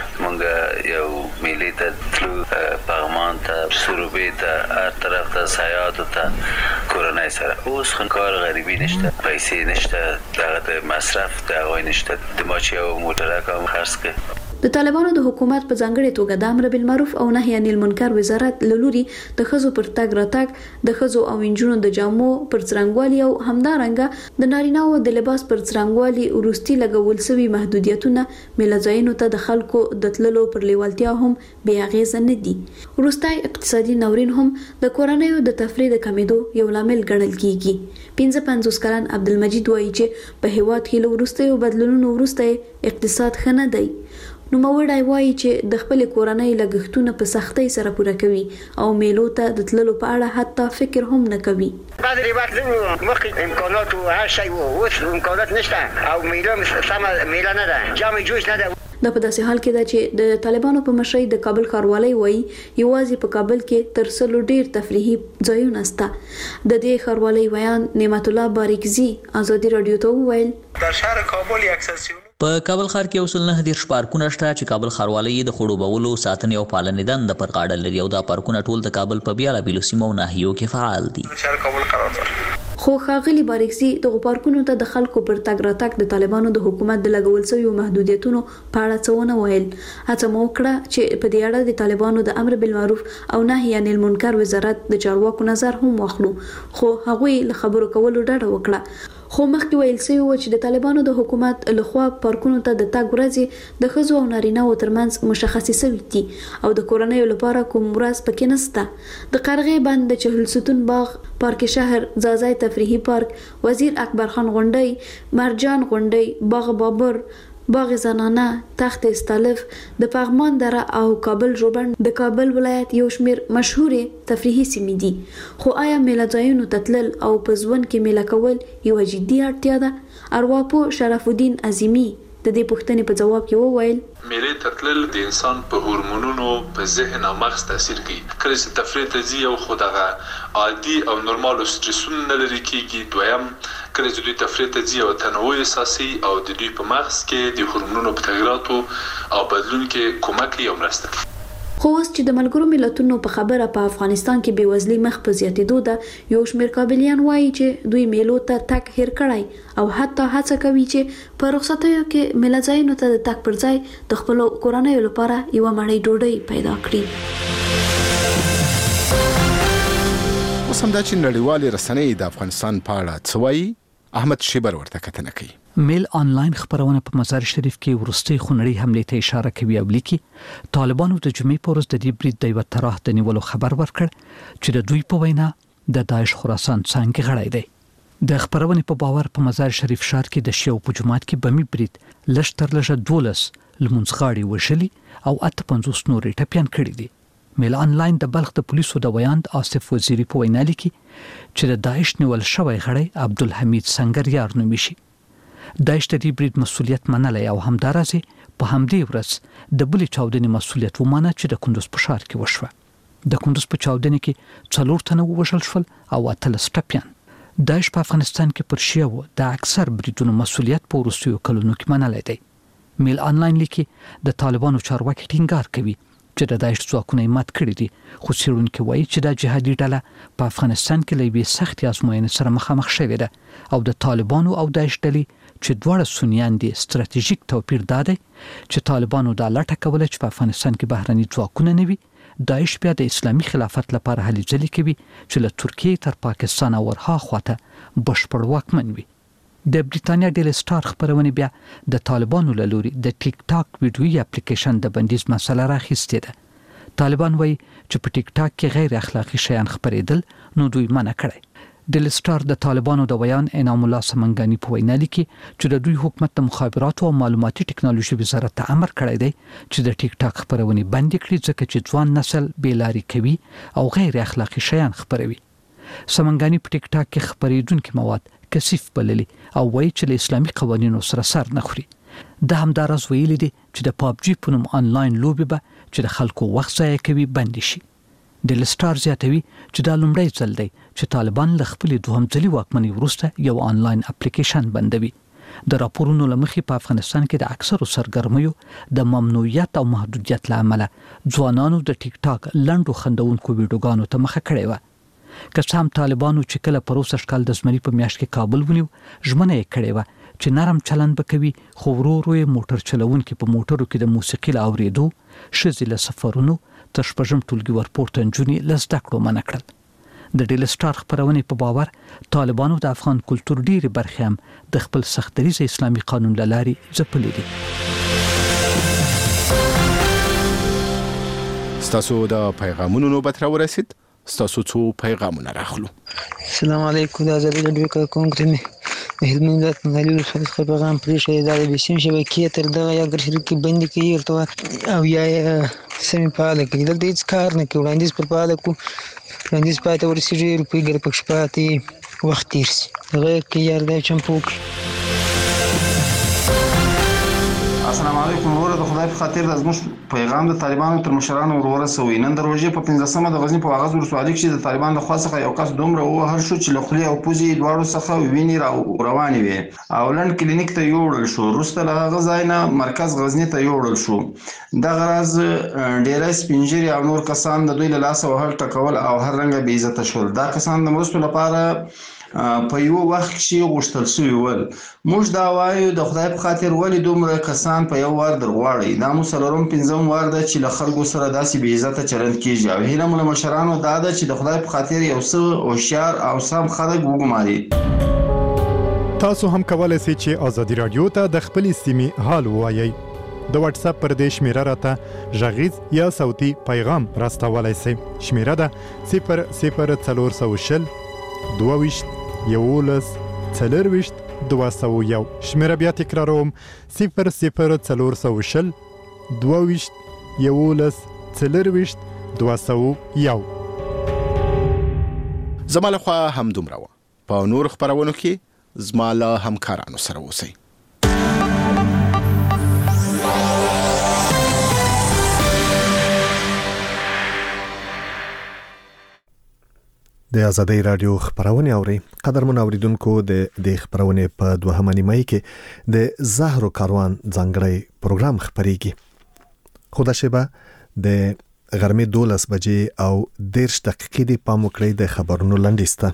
مونږ یو میلې ته تلو، پغمان ته، سروبې ته، هر طرف ته سیاحت ته کورنۍ سره. اوس خو کار غریبي نشته، پیسې نشته، دغه مصرف دغه نشته، د ما چې یو موټرک هم خرڅ کړ. د طالبانو د حکومت په ځانګړي توګه د امر بالمعروف او نهي عن المنکر وزارت لوري د خزو پر تګ راتګ، د خزو او انجونو د جامو پر څرنګوالي او همدارنګه د نارینه‌و د لباس پر څرنګوالي ورستي لګول شوی محدودیتونه ملځاینو ته د خلکو د تللو پر لیوالتیا هم بې اغیزه نه دي. ورستای اقتصادي ناورین هم د کورنیو د تفرید کمیدو یو لامل ګڼل کیږي. 55 کلن عبدالمجید وایي چې په هیواد کې له ورستیو بدلونونو وروسته اقتصاد ښه نه دی. نو موړای وایي چې د خپل کورنۍ لګښتونه په سختۍ سره پوره کوي او میلو ته د تللو په اړه حتی فکر هم نه کوي. بعد وخت مخکې امکانات او هر شی وو، اوس امکانات نشته او میله سم میله نه ده، جامع جوش نه ده. دا په داسې حال کې ده چې د طالبانو په مشرۍ د کابل ښاروالۍ وایي یوازې په کابل کې تر څلو ډیر تفریحي ځایونه شته. د دې ښاروالۍ بیان نعمت الله باریکزي ازادي رادیو ته وویل در شهر کابل اکثریت په کابل ښار کې اوسل نه دیر پارکونه شته چې کابل ښاروالۍ د خړوبولو ساتنې او پالنې دنده پر غاړه لري او دا پارکونه ټول د کابل په بیلابیلو سیمو او ناحیو کې فعال دي. شهر کابل قرار خو ښاغلي باریکزي د پارکونو ته د خلکو پر تګ راتګ د طالبانو د حکومت د لګول شویو محدودیتونو په اړه څه ونه ویل. هڅه مو وکړه چې په دې اړه د طالبانو د امر بالمعروف او نهي عن المنکر وزارت د چارواکو نظر هم واخلو، خو هغوی له خبرو کولو ډډه وکړه. خو مخکې ویل شوی و چې د طالبانو د حکومت لخوا پارکونو ته د تګ ورځې د ښځو او نارینه‌و ترمنځ مشخصې شوي دي او د کورنیو لپاره کوم ورځ پکې نشته. د قرغې بند د چهل ستون باغ، پارک شهر، زازای تفریحي پارک، وزیر اکبر خان غونډۍ، مرجان غونډۍ، باغ بابر، باغ زنانه، تخت استالف، د پغمان دره او کابل روبند د کابل ولایت یو شمیر مشهورې تفریحي سیمې دي. خو آیا میله ځایونو ته تلل او په ژوند کې میله کول یوه جدي اړتیا ده؟ ارواپوه شرف الدین عظیمي د دې پوښتنې په جواب کې وویل میلې ته تلل د انسان په هورمونونو، په ذهن او مغز تاثیر کوي. کله چې تفریح ته ځي او خو دغه عادي او نورمالو سټریسونو نه لرې کېږي. دویم کله چې دوی تفریح ته ځي او تنوع احساسي او د دوی په مغز کې د هورمونونو په تغییراتو او بدلون کې کومک کوي او مرسته کوي. خو اوس چې د ملګرو ملتونو په خبره په افغانستان کې بېوزلي مخ په زیاتېدو ده، یو شمېر کابلیان وایي چې دوی میلو ته تک هیر کړی او حتی هڅه کوي چې په رخصتیو کې میله ځایونو ته د تک پر ځای د خپلو کورنیو لپاره یوه مړۍ ډوډۍ پیدا کړي. اوس همدا چې نړیوالې رسنۍ د افغانستان په اړه څه وایي، احمد شیبر ورته کتنه کوي. میل آنلاین خبرونه په مزار شریف کې ورستي خونړی حمله ته اشاره کوي او لیکي طالبانو د جمعې په ورځ د دې برید د یو طرح د نیولو خبر ورکړ چې د دوی په وینا د داعش خراسان څنګه غړی دی. د خبرونه په باور په مزار شریف ښار کې د شیو په جماعت کې بمي برید لشتر 12 لمونځغاړي وشلي او 58 نور ټپيان کړي دي. میل آنلاین د بلخ د پولیسو د ویاند آصف وزیری په وینا لیکي چې د داعش نیول شوی غړی عبدالحمید سنگریار نومي شي. داعش د دې برید مسولیت منلی او همدارسه په همدې ورځ د بلې چاودنې مسولیت ومانه چې د کندوز په ښار کې وشوه. د کندوز په چاودنې کې 4 تنه ووژل شول او 13 ټپيان. داعش په افغانستان کې پر شیعو د اکثر بریدونو مسولیت په وروستیو کلونو کې منلی دی. میل آنلاین لیکي د طالبانو چارواکي ټینګار کوي چې د داعش ځواکونه مات کړي دي، خو څېړونکي وایي چې د جهادي ډله په افغانستان کې له یوې سختې ازموینې سره مخامخ شوې ده او د طالبانو او داعش ډلې چې دواړه سنیان دي ستراتیژیک توپیر دا دی چې طالبانو دا لټه کوله چې په افغانستان کې بهرني ځواکونه نه وي، داعش بیا د اسلامي خلافت لپاره هلې ځلې کوي چې له ترکیې تر پاکستان او ورها خواته بشپړ واکمن وي. د بریټانیا ډیلی سټار خبرونه بیا د طالبانو له لوري د ټیک ټاک ویډیویي اپلیکیشن د بندیز مسله راخیستې ده. طالبان وایي چې په ټیک ټاک کې غیر اخلاقی شیان خبرېدل نو دوی منع کړي. ډیلی سټار د طالبانو د ویان انعام الله سمنګانی په وینا لیکي چې د دوی حکومت د مخابراتو او معلوماتي ټکنالوژي وزارت ته امر کړی دی چې د ټیک ټاک خبرونه بند کړي ځکه چې ځوان نسل بیلاری کوي او غیر اخلاقی شیان خبروي. سمنګانی په ټیک ټاک کې خبرېدونکي مواد کثیف بللي او وایي چې له اسلامي قوانینو سره سر نه خوري. د همدارس ویلي دي چې د پابجي په نوم آنلاین لوبې به چې د خلکو وخت ضایع کوي بند شي. د لسټار زیاتوي چې دا لومړی ځل دی چې طالبان له خپلې دوهم ځلي واکمنۍ وروسته یو آنلاین اپلیکیشن بندوي. د راپورونو له مخې په افغانستان کې د اکثرو سرګرمیو د ممنوعیت او محدودیت له امله ځوانانو د ټیک ټاک لنډو خندونکو ویډیوګانو ته مخه کړې وه. که څه هم طالبانو چې کله په 2000 د زمري په میاشت کې کابل ونیو ژمنه یې کړې وه چې نرم چلند به کوي، خو ورو ورو یې موټر چلونکي په موټرو کې د موسیقي له اورېدو، ښځې له سفرونو تر شپږم ټولګي ورپورته نجونې له زده کړو منع کړل. د ډیلی سټار خبرونې په باور طالبانو د افغان کلتور ډېرې برخې هم د خپل سختدریځه اسلامي قانون له لارې ځپلې دي. ستاسو د پیغامونو نوبت راورسید، ستاسو څو پیغامونه راخلو. السلام علیکم، د ازادي راډیو کارکونکو ته د هلمند ولایت مغلي ولسوالۍ پیغام پرېښی دا د بسیم شبکې تر دغه یا ګر شریک بندي کوي ورته او یا سمې فعاله کوي. دلته هېڅ کار نه کوي، وړاندیز پر فعاله کړو، وړاندیز پای ته ورسېږي، روپۍ ګر پکښې پاتې وخت تېر شي. هغه که یار دی چمتو وکړي. السلام علیکم وروره، د خدای په خاطر د زموږ پیغام د طالبانو تر مشرانو ورسوي. نن د روژې په 15مه د غزني په واغظ ولسوالۍ کې د طالبانو لخوا څخه یو کس دومره ووهل شو چې له خولې او پوزې دواړو څخه وینې روانې وې او لنډ کلینیک ته یوړل شو. وروسته له هغه ځای نه مرکز غزني ته یوړل شو. دغه راز ډېری سپین ږیري او نور کسان د دوی له لاسه وهل ټکول او هر رنګه بې عزته شول. دا کسان د مرستو لپاره په یو وخت کې غوښتل شوي ول. موږ دا وایو د خدای په خاطر ولې دومره کسان په یو وار درغواړئ؟ دا مو څلورم پنځم وار ده چې له خلکو سره داسې بې عزته چلند کېږي او هیله مو له مشرانو دا ده چې د خدای په خاطر یو څه هوښیار او سم خلک وګماري. تاسو هم کولای شئ چې ازادي رادیو ته د خپلې سیمې حال ووایئ. د واتس اپ پر دې شمیره راته غږیز یا صوتي پیغام راستولای شئ. شمیره ده 00420 22 11 40 201. شمیره بیا تکراروم 00420 22 11 40 201. زما له خوا هم دومره وه. په نور خپرونو کې زما له همکارانو سره اوسئ. د ازادي رادیو خبرونه اوري. قدرمن اوریدونکو د خبرونه په دوهمه نیمه کې د زهرو کاروان ځانګړی پروګرام خبريږي. خدا شبه د غرمې 12 بجې او 10 دقیقې د پام وکړئ د خبرونو لنډیسته.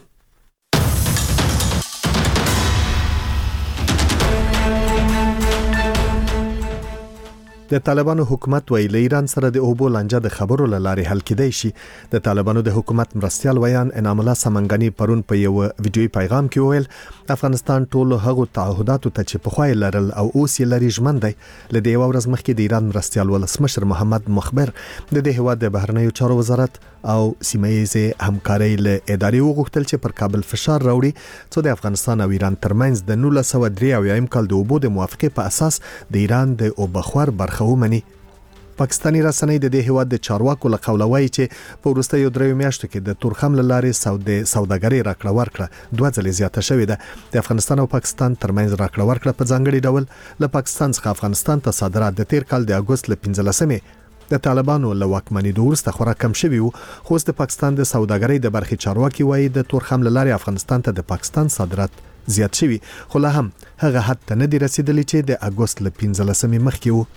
د طالبانو حکومت ویلي ایران سره د اوبو لانجه د خبرو لارې حل کېدای شي. د طالبانو د حکومت مرستيال ویان انعام الله سمنګانی پرون په یو ویډیوي پیغام کې ویل افغانستان ټول هغه تعهداتو ته چې په خوای لرل او اوس یې لري ژمن دی. لدې یو ورځ مخکې د ایران مرستيال ولسمشر محمد مخبر د دې هیواد د بهرنیو چارو وزارت او سیمه‌ییزه همکارۍ له ادارې وغوښتل چې پر کابل فشار راوړي څو د افغانستان او ایران ترمنځ د 1993 کال د اوبو د موافقې په اساس د ایران د اوبخور برخه ومني. پاکستاني رسنۍ د دې هیواد د چارواکو له قوله وایي چې په وروستیو 3 میاشتو کې د تورخم لارې سوداګري راکړه ورکړه 2 ځلې زیاته شوې ده. د افغانستان او پاکستان ترمنځ راکړه ورکړه په ځانګړي ډول له پاکستان څخه افغانستان ته صادرات د تیر کال د اگست له 15مې د طالبانو له واکمنۍ وروسته خورا کم شوي وو. خو د پاکستان د سوداګرۍ د برخې چارواکي وایي د تورخم لارې افغانستان ته د پاکستان صادرات زیات شوي خو لا هم هغه حد ته نه دي رسیدلي چې د اگست له 15مې مخکې وو.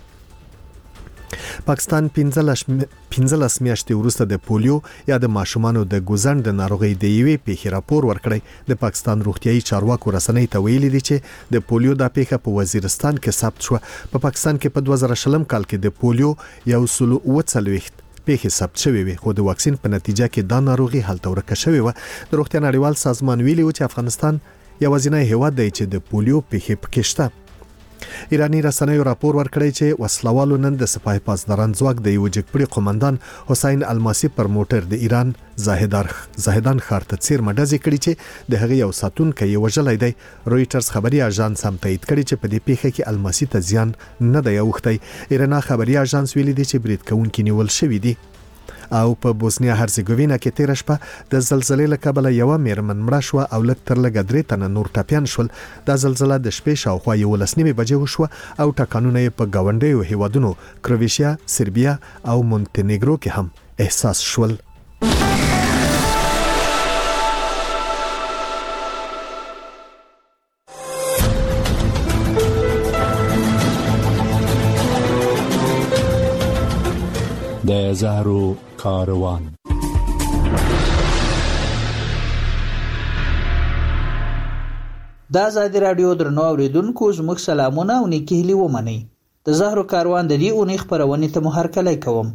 پاکستان 15 میاشتې وروسته د پولیو یا د ماشومانو د ګوزن د ناروغۍ د یوې پیښې راپور ورکړی. د پاکستان روغتيایي چارواکو رسنۍ ته ویلي دي چې د پولیو د پیښه په وزیرستان کې ثبت شو. په پاکستان کې په 2020 کال کې د پولیو 140 پیښې ثبت شوې وي خو د واکسین په نتیجه کې دا ناروغي هلته ورکه شوې و. د روغتیا نړیوال سازمان ویلي و چې افغانستان یوازینی هیواد دی چې د پولیو پیښې پکې شته. ایرانی رسنیو راپور ورکړی چې وسلوالو نن د سپاه پاسداران ځواک د یو جګپړي قومندان حسین الماسی پر موټر د ایران زاهدان ښار ته څیر مډزې کړي چې د هغه یو ساتونکی وژلای دی. رويټرز خبري اژانس هم تایید کړي چې په دې پیښه کې الماسی ته زیان نه دی اوښتی. ایران خبري اژانس ویلي دی چې برید کوونکي نیول شوی دی. او په بوسنیا هرزګوینا کې تیر شپه د زلزلې له کبله یو میرمن مړه شو او لږ تر لږه 3 تنه نور ټپيان شول. د زلزلې د شپې شاوخوا 11 بجې وشو او ټکانونه په گاونډیو هیوادونو کروشیا، سربیا او مونتینیګرو کې هم احساس شول. د زهرو کاروان. دا ازادي رادیو درنو اوریدونکو زموږ سلامونه او نیکی هیلې ومنئ. د زهرو کاروان د دې اونۍ خبرونه ته مو هرکلی کوم.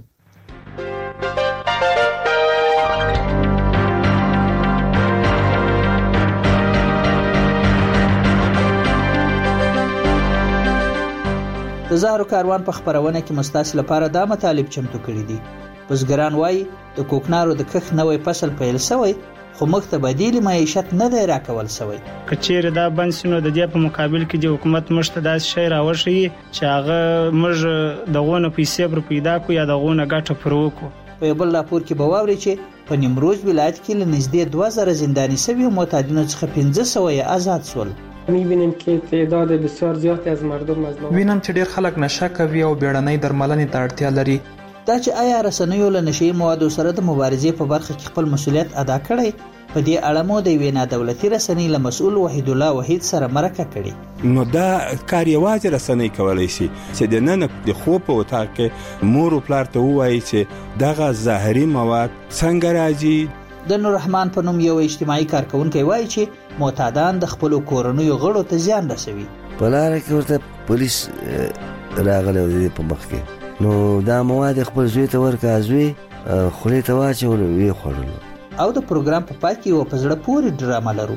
د زهرو کاروان په خبرونه کې مستاس لپاره دا مطالب چمتو کړی دي. بزګران وایي د کوکنارو د کښت نوې فصل پیل شوی خو موږ ته بدیل معیشت نه دی راکول شوی. کچېر دا بنسنو د دې په مقابل کې د حکومت مشته داس شی راوشي چې هغه موږ دغونه پیسې پر پیدا کو یا دغونه ګټه پر وکړو. په بل راپور کې بواوري چې په نیمروز ولایت کې لنږدې 2000 زنداني شوي معتادینو څخه 1500 آزاد شول. می‌بینیم که تعداد بسیار زیادی از مردم از وینم چې ډیر خلک نشه کوي او بیړنۍ درملنې ته اړتیا لري. دا چې آیا رسنیو له نشي موادو سره د مبارزې په برخه کې خپل مسولیت ادا کړي په دې اړه مو د وینا دولتي رسنۍ له مسؤل وحید الله وحید سره مرکه کړي. نو دا کار یوازې رسنۍ کولای شي چې د نن د خوب په وتا کې مور او پلار ته وایي چې دغه ظاهري مواد څنګه راځي. د نور رحمان په نوم یو اجتماعي کارکونکي وایي چې معتادان د خپل کورنیو غړو ته زیان رسوي. په لار کې ورته پولیس راغلی دی په مخ کې نو دا مواد خپل زوی ته ورکا زوی خولې ته واچول وی خوړل. او د پروګرام په پای کې یو په زړه پورې ډرامه لرو.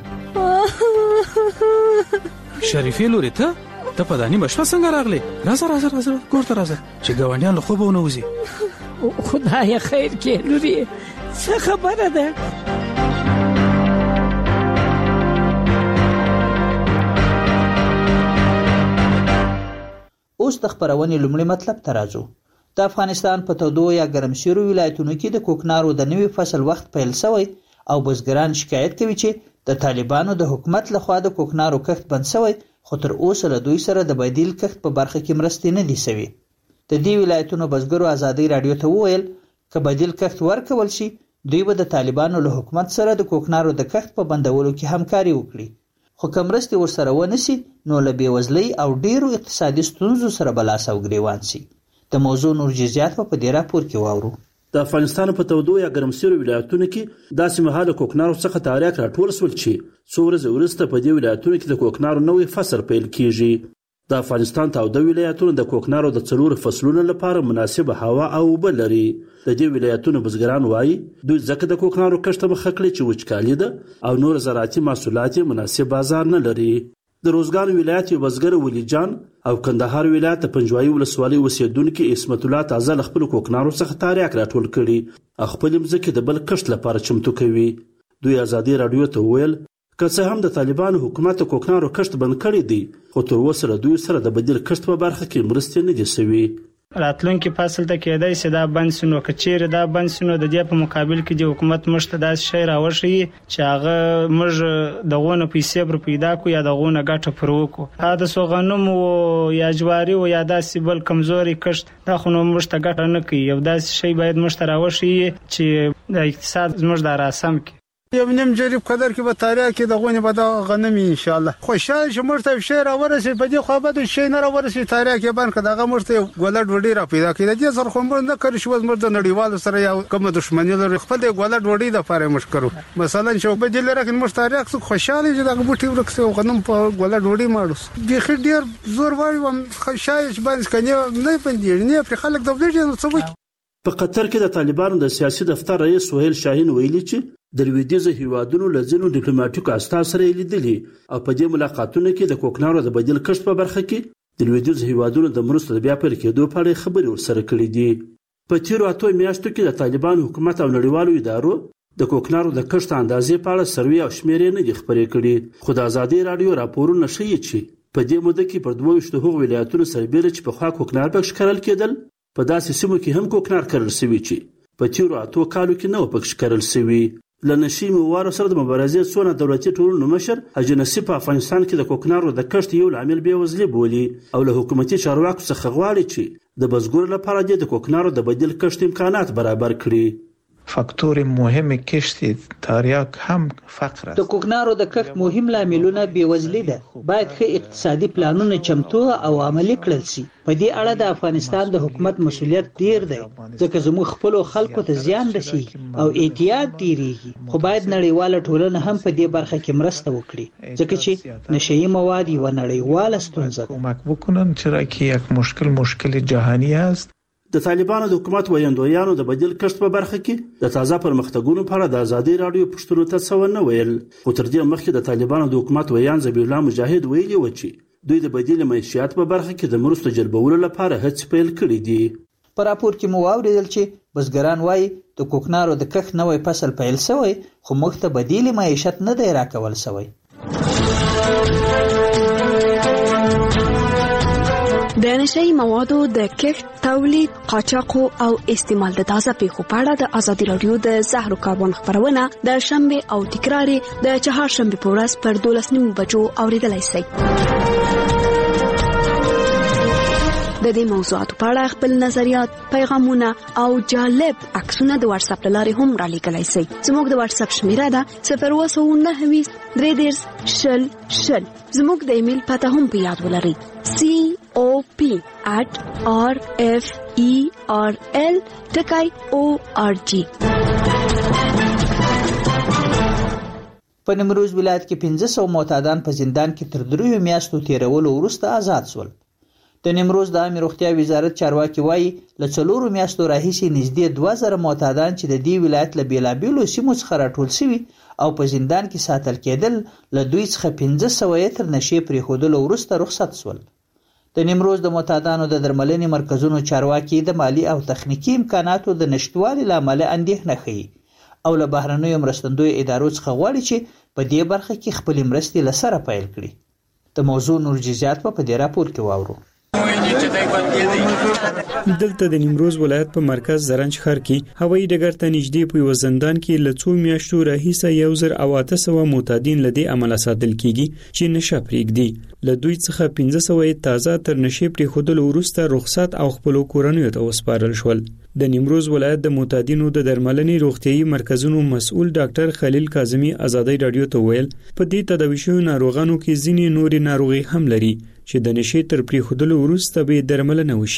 شریفې لوري ته په دانی بشپه څنګه راغلی؟ راځه کور ته راځه چې ګاونډیان له خوبه ونه وځي. خدای خیر کې لوري څه خبره ده؟ اوس د خبرونې لومړی مطلب ته راځو. د افغانستان په تودو یا ګرم شویو ولایتونو کې د کوکنارو د نوي فصل وخت پیل شوی او بزګران شکایت کوي چې د طالبانو د حکومت لخوا د کوکنارو کښت بند شوی خو تر اوسه له دوی سره د بدیل کښت په برخه کې مرستې نه دي شوي. د دې ولایتونو بزګرو ازادي رادیو ته وویل که بدیل کښت ورکول شي دوی به د طالبانو له حکومت سره د کوکنارو د کښت په بندولو کې همکاري وکړي. خو که مرستې ورسره ونشي نو له بېوزلۍ او ډیرو اقتصادي ستونزو سره به لاس او ګریوان شي. د موضوع نور جزئیات په دې راپور کې واورو. د افغانستان په تودو یا ګرمسیرو ولایتونو کې داسې مهال کوکنارو څخه تاریخ راټول شول چې څو ورځې وروسته په دې ولایتونو کې د کوکنارو نوې فصل پیل کیږي. د افغانستان تاوده ولایتونو د کوکنارو د 4 فصلونو لپاره مناسبه هوا او اوبه لري. د دې ولایتونو بزګران وایي دوی ځکه د کوکنارو کښت ته مخه کړې چې وچکالي ده او نور زراعتي محصولات مناسب بازار نه لري. د روزګان ولایت یو بزګر ولی جان او کندهار ولایت د پنجوایي ولسوالۍ اوسیدونکو اسمت الله تازه له خپل کوکنارو څخه تاریخ راټول کړي او خپل مځکې د بل کښت لپاره چمتو کوي. دوی ازادي رادیو ته ویل که څه هم د طالبانو حکومت کوکنارو کښت بند کړی دی خو تر اوسه له دوی سره د بدیل کښت په برخه کې مرستې نه دي شوې. راتلونکي فصل ته کېدای شي دا بند شي، نو که چیرې دا بند شي نو د دې په مقابل کې د حکومت موږ ته داسې شی راوښیي چې هغه موږ دغه نه پیسې پر پیدا کو یا دغه نه ګټه پر وکړو. دا د غنم او یا جواري او یا داسې بل کمزوري کښت دا خو نو موږ ته ګټه نه کوي. یو داسې شی باید موږ ته راوښیي چې د اقتصاد زموږ د راسم کې یو نیم جریب قدر کې به تاریخ کې د غونې به د غنمي ان شاء الله خوشاله چې مرته شی را ورسي په دې خو به د شی نه را ورسي تاریخ کې باندې دغه مرته ګولډ وډی را پیدا کړي. د سر خو نه کړی شو مرته نړیوال سره یا کوم دښمنی لري خپل ګولډ وډی د فاره مشکرو مثلا چې په دې لره کې مر تاریخ څخه خوشاله چې دغه بوټي ورکسي غنم په ګولډ وډی ماړو د خې ډیر زور وایي خوشاله باندې کنه نه پندې نه پر خلک د وډی نو څه. په قطر کې د طالبانو د سیاسي دفتر رئیس سهیل شاهین ویلي چې د لویدیځ هیوادونو له ځینو ډیپلوماټیکو استازو سره لیدلي او په دې ملاقاتونو کې د کوکنارو د بدیل کښت په برخه کې د لویدیځ هیوادونو د مرستو د بیا پیل کېدو په اړه خبرې ورسره کړې دي. په تیرو 8 میاشتو کې د طالبانو حکومت او نړیوالو ادارو د کوکنارو د کښت اندازې په اړه سروې او شمیرې نه دي خبرې کړې. خو د ازادي رادیو راپورونه ښیي چې په دې موده کې پر 22 هغو ولایتونو سربېره چې په خوا کوکنار پکښ کرل کېدل په داسې سیمو کې هم کوکنار کرل شوي چې په تیرو 8 کالو کې نه پکښ کرل شوي. له نشي موارو سره د مبارزې څونه دولتي ټولنو مشر حاجي نصیب په افغانستان کې د کوکنارو د کښت یو عامل بېوزلي بولي او له حکومتي چارواکو څخه غواړي چې د بزګر لپاره د کوکنارو د بدیل کښت امکانات برابر کړي. فاکتور مهم کشت تریاک هم فقر است. د کوکنارو د کښت مهم لاملونه بیوزلي ده. باید ښه اقتصادي پلانونه چمتو او عملي کړل شي. په دې اړه د افغانستان د حکومت مسؤلیت ډیر دی ځکه زموږ خپل خلکو ته زیان رسیږي او احتیاط ډیریږي. خو باید نړیواله ټولنه هم په دې برخه کې مرسته وکړي ځکه چې نشئی مواد یو نړیواله ستونزه ده. کمک وکړن چې یک مشکل جهانی است. د طالبانو د حکومت ویاندویانو د بدیل کښت په برخه کې د تازه پرمختګونو په اړه د ازادي رادیو پښتنو ته څه ونه ویل. خو تر دې مخکې د طالبانو د حکومت ویان ذبیح الله مجاهد ویلي و چې دوی د بدیل معیشت په برخه کې د مرستو جلبولو لپاره هڅې پیل کړې دي. په راپور کې مو واوریدل چې بزګران وایي د کوکنارو د کښت نوې فصل پیل شوی خو موږ ته بدیل معیشت نه دی راکول شوی. د نشئی موادو د کښت، تولید، قاچاق او استعمال د تازه پیښو په اړه د ازادي رادیو د زهر کاربن خبرونه د شنبه او تکرار د چهارشنبه په ورځ پر 12:30 بجو اوریدلای شئ. د دې موضوعاتو په اړه خپل نظریات، پیغامونه او جالب عکسونه د واتس اپ لارې هم را لیږلای شئ. زموږ د واتس اپ شمیره ده 029 3 0 زموږ د ایمیل پته هم په یاد ولرئ cop@referl.org. په نیمروز ولایت کې 1500 معتادان په زندان کې تر 3 میاشتو تیرولو وروسته آزاد شول. د نیمروز د عامه روغتیا وزارت چارواکي وایي له 4 میاشتو راهیسې نږدې 2000 معتادان چې د دې ولایت له بیلابیلو سیمو څخه راټول شوي او په زندان کې ساتل کېدل له دوی څخه 1500 تر نشي پریښودلو وروسته رخصت شول. د نیمروز د معتادانو د درملنې مرکزونو چارواکي د مالی او تخنیکی امکاناتو د نشټوالي لامل اندېښنه ښيي او له بهرنیو مرستندوی ادارو څخه غواړي چې په دې برخه کې خپل مرستې لسره پیل کړي. د موضوع نور جزئیات په دې راپور کې واورو. دلته د نیمروز ولایت په مرکز زرنج ښار کې هوایي ډګر ته نږدې په یو زندان کې له 2 میاشتو راهیسه 1800 معتادین له دې عمله ساتل کیږي چې نشه پرېږدي. له دوی څخه 1500 تازه تر نشي پرېښودلو وروسته رخصت او خپل کورنیو ته وسپارل شول. د نیمروز ولایت د معتادینو د درملنې روغتيایي مرکزونو مسؤل ډاکټر خلیل کاظمی ازادي رادیو ته ویل په دې تداوی شویو ناروغانو کې ځینې نورې ناروغي هم لري چې د نشي تر پرېښودلو وروسته به درملنه وشي.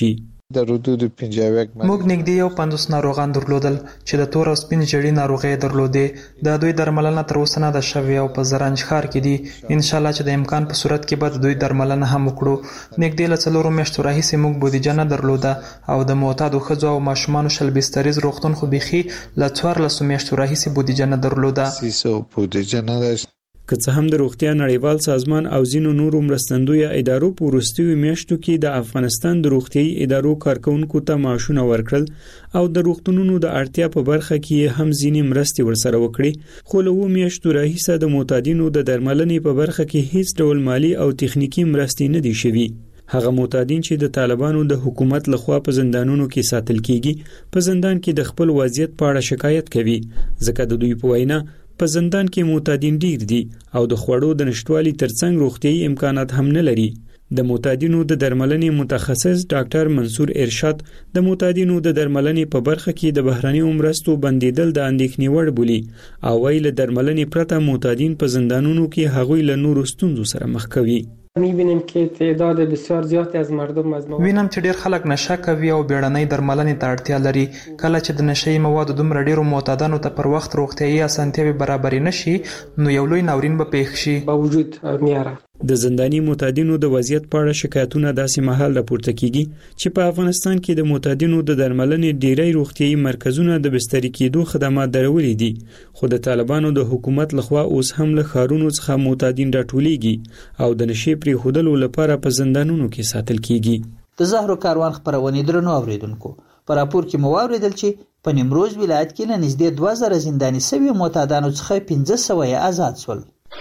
در حدود 51 موږ نږدې یو 50 ناروغان درلودل چې د تور او سپین جړی ناروغي درلودې. د دوی درملنه تر اوسه نه ده شوې او په زرنج ښار کې دي. ان شاء الله چې د امکان په صورت کې به د دوی درملنه هم وکړو. نږدې له 4 میاشتو راهیسې موږ بودیجه نه درلوده او د معتادو ښځو او ماشومانو شل بستریز روغتون خو بيخي له 14 میاشتو راهیسې بودیجه نه درلوده. 300 بودیجه نه داشت. که څه هم د روغتیا نړیوال سازمان او ځینو نورو مرستندوی ادارو په وروستیو میاشتو کې د افغانستان د روغتیايي ادارو کارکونکو ته معاشونه ورکړل او د روغتونونو د اړتیا په برخه کې هم ځینې مرستې ورسره وکړي، خو له میاشتو راهیسه د معتادینو د درملنې په برخه کې هیڅ ډول مالی او تخنیکی مرستې نه دي شوي. هغه معتادین چې د طالبانو د حکومت لخوا په زندانونو کې ساتل کیږي په زندان کې د خپل وضعیت په اړه شکایت کوي، ځکه د دوی په وینا په زندان کې معتادین ډیر دي او د خوړو د نشټوالي ترڅنګ روغتيایي امکانات هم نه لري. د معتادینو د درملنې متخصص ډاکټر منصور ارشاد د معتادینو د درملنې په برخه کې د بهرني مرستو بندیدل د اندېښنې وړ بولي او ویل درملنې پرته معتادین په زندانونو کې هغوی له نورو ستونزو سره مخ کوي. می‌بینیم که تعداد بسیار زیاتی از مردم از مواد وینم چې ډیر خلک نشه کوي او بیړنۍ درملنې ته اړتیا لري. کله چې د نشهیي موادو دومره ډیرو معتادانو ته پر وخت روغتیايي اسانتیاوې برابرې نشي نو یو لوی ناورین به پیښ شي. با وجود میاره د زنداني معتادینو د وضعیت په اړه شکایتونه داسې مهال راپورته کیږي چې په افغانستان کې د معتادینو د درملنې ډیری روغتيایي مرکزونه د بستري کېدو خدمات درولې دي، خو د طالبانو د حکومت لخوا اوس هم له ښارونو څخه معتادین راټولېږي او د نشې پرېښودلو لپاره په زندانونو کې ساتل کیږي. د زهرو کاروان خپرونې درنو اوریدونکو په راپور کې مو واوریدل چې په نیمروز ولایت کې له نږدې 2000 زنداني شوي معتادانو څخه 1500 یې آزاد شول.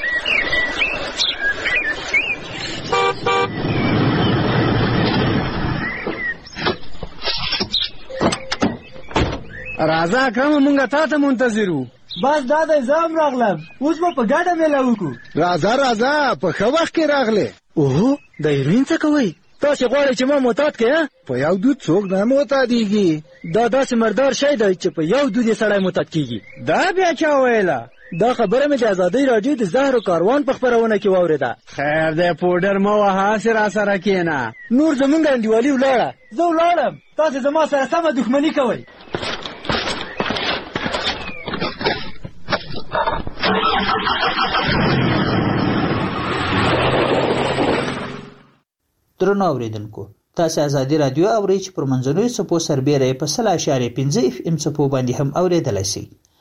راځه اکرم مونږه تا ته منتظرو. بس دا د زام راغلم، اوس به په ګډه میله وکړو. راځه په ښه وخت کې راغلې. اوهو د هیروین څه کوئ؟ تاسې غواړئ چې ما معتاد کړې؟ په یو دود څوک نه معتادېږي. دا داسې مردار شی دی چې په یو دود یې سړی معتاد کېږي. دا بیا چا ویله؟ دا خبره مې د ازادۍ راډیو د زهرو کاروان په خپرونه کې واورېده. خیر دی پوډر مه وهه، هسې راسره کښېنه. نور زمونږ انډیوالي ولاړه، زه ولاړم، تاسې زما سره سمه دښمني کوئ. درنو اوریدونکو تاسو ازادي رادیو اورئ چې پر منځنوي څپو سربېره په 0.5 FM څپو باندې هم اوریدلای شئ.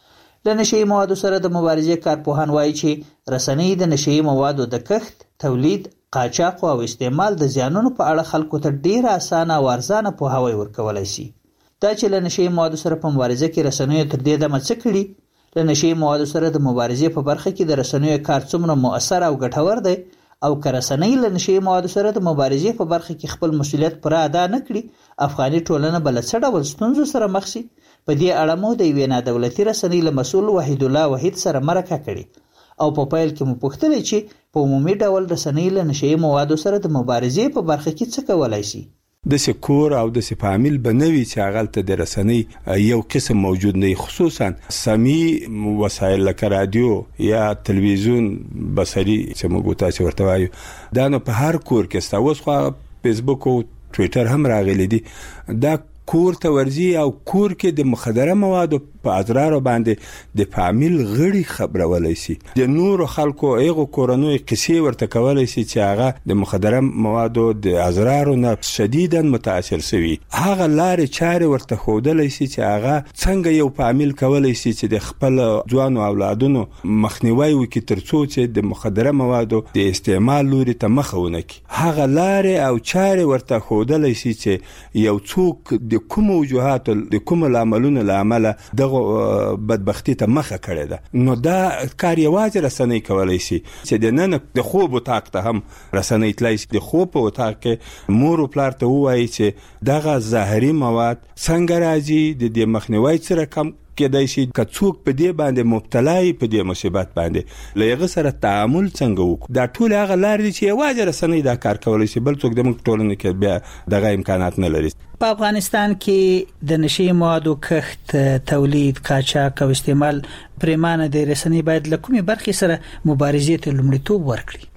له نشهیي موادو سره د مبارزې کارپوهان وایي چې رسنۍ د نشهیي موادو د کښت، تولید، قاچاق او استعمال د زیانونو په اړه خلکو ته ډیر اسانه او ارزانه پوهاوی ورکولای شي. دا چې له نشهیي موادو سره په مبارزه کې رسنۍ تر دې دمه څه کړي؟ له نشهیي موادو سره د مبارزې په برخه کې د رسنۍ کار څومره مؤثر او ګټور دی او که رسنۍ له نشهیي موادو سره د مبارزې په برخه کې خپل مسؤلیت پوره ادا نه کړي، افغاني ټولنه به له څه ډول ستونزو سره مخ شي؟ په دې اړه مو د یوې نادولتي رسنۍ له مسؤل وحید الله وحید سره مرکه کړې او په پیل کې مو پوښتنه چې په عمومي ډول رسنۍ له نشهیي موادو سره د مبارزې په برخه کې څه کولای شي؟ د سکور او د سپامل بنوي چې هغه د رسنۍ یو قسم موجود نه، خصوصا سمي وسایل لکه رادیو یا تلویزیون بصري چې موږ تاسو ورته وایو، دا نو په هر کور کې ستاسو خو فیسبوک او ټوئیټر هم راغلي دي. دا کور ته ورځي او کور کې د مخدره موادو په اضرار باندې د فامیل غړي خبرولای شي. د نورو خلکو ایغو کورنوي قصې ورته کولای شي چې هغه د مخدره موادو د اضرارو نه شدیداً متاثر شوی. هغه لارې چارې ورته ښودلای شي چې هغه څنګه یو فامیل کولای شي چې د خپل ځوان اولادونو مخنیوي وکړي ترڅو چې د مخدره موادو د استعمال لوري ته مخه ونه کړي. هغه لارې او چارې ورته ښودلای شي چې یو څوک د کوم وجوهات د کوم عاملونو لامل دغه بدبختی ته مخه کړې ده، نو دا کار یوازې رسنۍ کولای شي چې د نن د خوب اتاق ته هم رسنۍ تلای شي. د خوب په اتاق کې مور او پلار ته وایي چې دغه زهري مواد څنګه راځي، د دې مخنیوي سره کم کېدای شي که څوک په دې باندې مبتلا وي، په دې مصیبت باندې له هغه سره تعامل څنګه وکړو. دا ټول هغه لارې دي چې یوازې رسنۍ دا کار کولی شي، بل څوک د موږ ټولنې کې بیا دغه امکانات نه لري. په افغانستان کې د نشهیي موادو کښت، تولید، قاچاق او استعمال پرېمانه د رسنۍ باید له کومې برخې سره مبارزې ته لومړیتوب ورکړي؟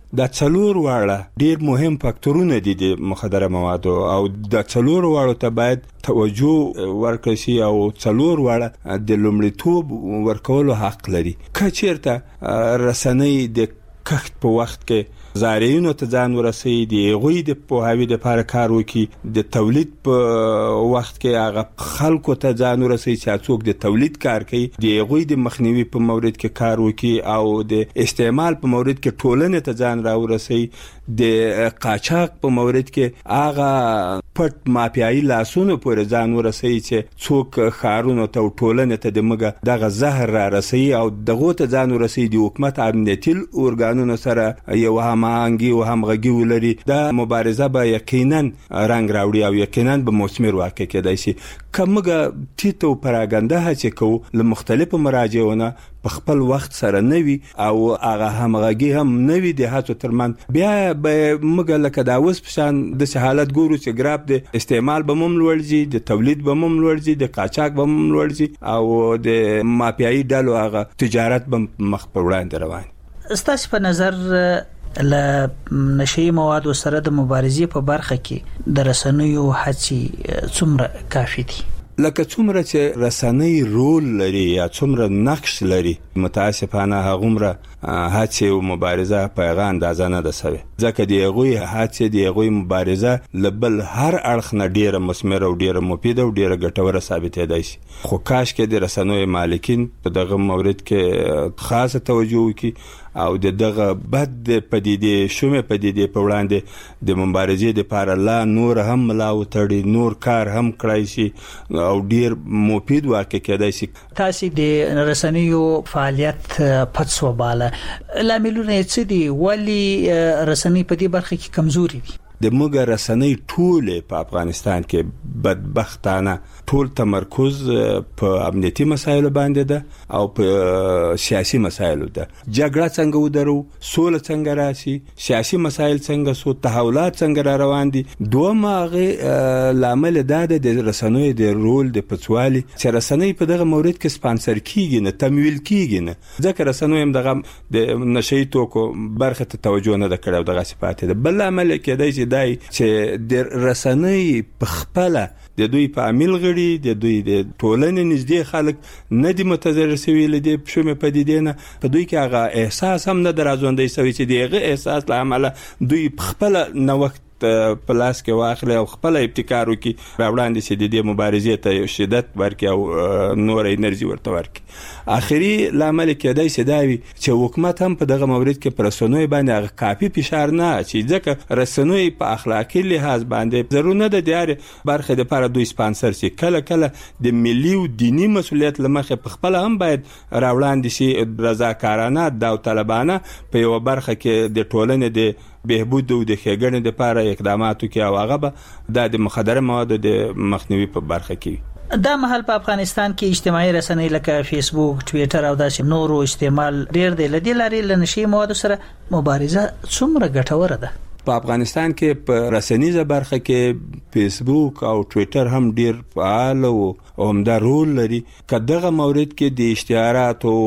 دا څلور واړه ډیر مهم فاکتورونه دي د مخدره موادو او دا څلور واړو ته باید توجه ورکړي شي او څلور واړه د لومړیتوب ورکولو حق لري. که چیرته رسنۍ د کښت په وخت کې زارعینو ته ځان ورسوي، د هغوی د پوهاوي دپاره کار وکړي، د تولید په وخت کې هغه خلکو ته ځان ورسوي چې څوک د تولید کار کوي، د هغوی د مخنیوي په مورد کې کار وکړي او د استعمال په مورد کې ټولنې ته ځان راورسوي، د قاچاق په مورد کې هغه پټ مافیایي لاسونو پورې ځان ورسوي چې څوک ښارونو ته او ټولنې ته د مګه دغه زهر را رسوي او دغو ته ځان ورسوي. د حکومت امنیتي ارګانونو سره یو هماهنګي او همغږي ولري، دا مبارزه به یقینا رنګ راوړي او یقینا به مثمر واقع کېدای شي. که موږ ټیټ او پراګنده هڅې کوو له مختلفو مراجعونو په خپل وخت سره نه وي او هغه همغږي هم نه وي د هڅو ترمنځ، بیا به موږ لکه دا اوس په شان داسې حالت ګورو چې ګراف د استعمال به هم لوړ ځي، د تولید به هم لوړ ځي، د قاچاق به هم لوړ ځي او د مافیایي ډلو هغه تجارت به مخ په وړاندې روان. ستاسو په نظر له نشئی موادو سره د مبارزې په برخه کې د رسنیو هڅې څومره کافي دي؟ لکه څومره چې رسنۍ رول لري یا څومره نقش لري، متاسفانه هغومره هڅې او مبارزه په هغه اندازه نه ده سوې، ځکه د هغوی هڅې د هغوی مبارزه له بل هر اړخ نه ډیره مثمره او ډیره مفیده او ډیره ګټوره ثابتېدای شي. خو کاش کې د رسنیو مالکین په دغه مورد کې خاصه توجه وکړي او دغه بد پدیدې شومې پدیدې په وړاندې د مبارزې لپاره لا نور هم ملا وتړي، نور کار هم کړای شي او ډیر مفید واقع کېدای شي. تاسو د رسنیو فعالیت پڅ وباله لاملونه څه دي؟ ولی رسنۍ په دې برخه کې کمزوري دي؟ د موږ رسنۍ ټول په افغانستان کې بدبختانه ټول تمرکز په امنیتي مسایلو باندې ده او په سیاسي مسایلو ده. جګړه څنګه ودرو، سوله څنګه راشي، سیاسي مسایل څنګه سو، تحولات څنګه را روان دي. دوه هغه لامل ده د رسنیو د رول د پڅوالي چې رسنۍ په دغه مورد کې سپانسر کیږي نه، تمویل کیږي نه، ځکه رسنیو هم دغه د نشئی توکو برخه ته توجه نه کړو. دغه صفات ده. بل عمل کېدای شي دای چې د رسنۍ په خپل د دوی په عامل غړي، د دوی د ټولنې نږدې خلک نه دي متضرر شوي لدې شومې پدیدې نه، په دوی کې هغه احساس هم نه درازوندی شوی چې دغه احساس له امله دوی په خپل نوښت پلاس کې واخلي او خپل ابتکار وکړي، راوړاندې شي د دې مبارزې ته یو شدت ورکړي او نور انرژي ورته ورکړي. اخري لامل کېدای شي دا وي چې حکومت هم په دغه مورد کې پر رسنیو باندې هغه کافي فشار نه اچي، ځکه رسنیو په اخلاقي لحاظ باندې ضرور نه ده د هرې برخې دپاره دوی سپانسر شي. کله کله د ملي او دیني مسؤلیت له مخې په خپله هم باید راوړاندې شي رضاکارانه داوطلبانه په یوه برخه کې د ټولنې د بهبود او د ښېګڼې دپاره اقدامات وکړي او هغه به د مخدره موادو د مخنیوي په برخه کې. دا مهال په افغانستان کې اجتماعي رسنۍ لکه فیسبوک، ټویټر او داسې نورو استعمال ډیر دی. لدې لارې له نشئی موادو سره مبارزه څومره ګټوره ده؟ په افغانستان کې په رسنیزه برخه کې فیسبوک او ټویټر هم ډیر فعال او عمده رول لري. که دغه مورد کې د اشتهارات او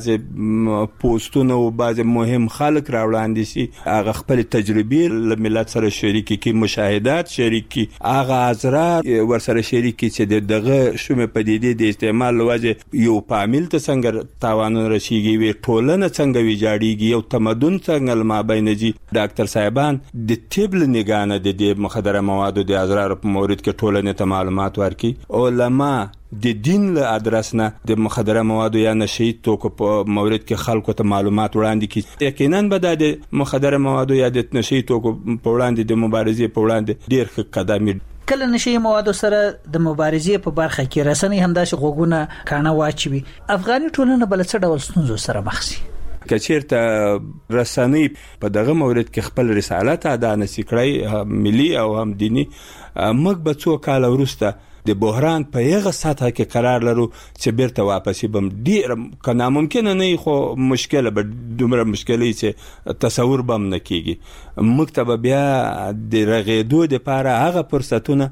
بعضې پوسټونه او بعضې مهم خلک راوړاندې شي، هغه خپل تجربې له ملت سره شریک کړي، مشاهدات شریک کړي، هغه اضرار ورسره شریک کړي چې دغه شومې پدیدې د استعمال له وجې یو فامیل ته څنګه تاوانونه رسیږي، وي ټولنه څنګه ویجاړیږي، یو تمدن څنګه له مابینه ځي. ډاکټر صاحبان د طب له نګاه نه د مخدره موادو د اضرارو په مورد کې ټولنې ته معلومات ورکړي. علما د دین له ادرس نه د مخدره موادو یا نشئی توکو په مورد کې خلکو ته معلومات وړاندې کړي. یقینا به د مخدره موادو یا د نشئی توکو په وړاندې د مبارزې په وړاندې ډیر ښه قدم. کله نشئی موادو سره د مبارزې په برخه کې رسنۍ همداسې غوږونه کاڼه واچوي، افغاني ټولنه بل څه ډول ستونزو سره مخ شي؟ که چیرته رسنۍ په دغه مورد کې خپل رسالت ادا نشي کړی، ملي او هم دینی، موږ به څو کال وروسته د بحران په هغه سطح کې قرار لرو چې بیرته واپسی بم ډیر که ناممکنه نه خو مشکله به دومره مشکلې چې تصور بم نه کیږي. موږ ته به بیا د رغېدو دپاره هغه فرصتونه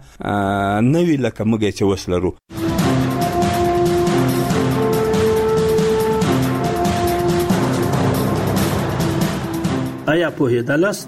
نه وي لکه موږ چې اوس لرو. آیا پوهیدلاست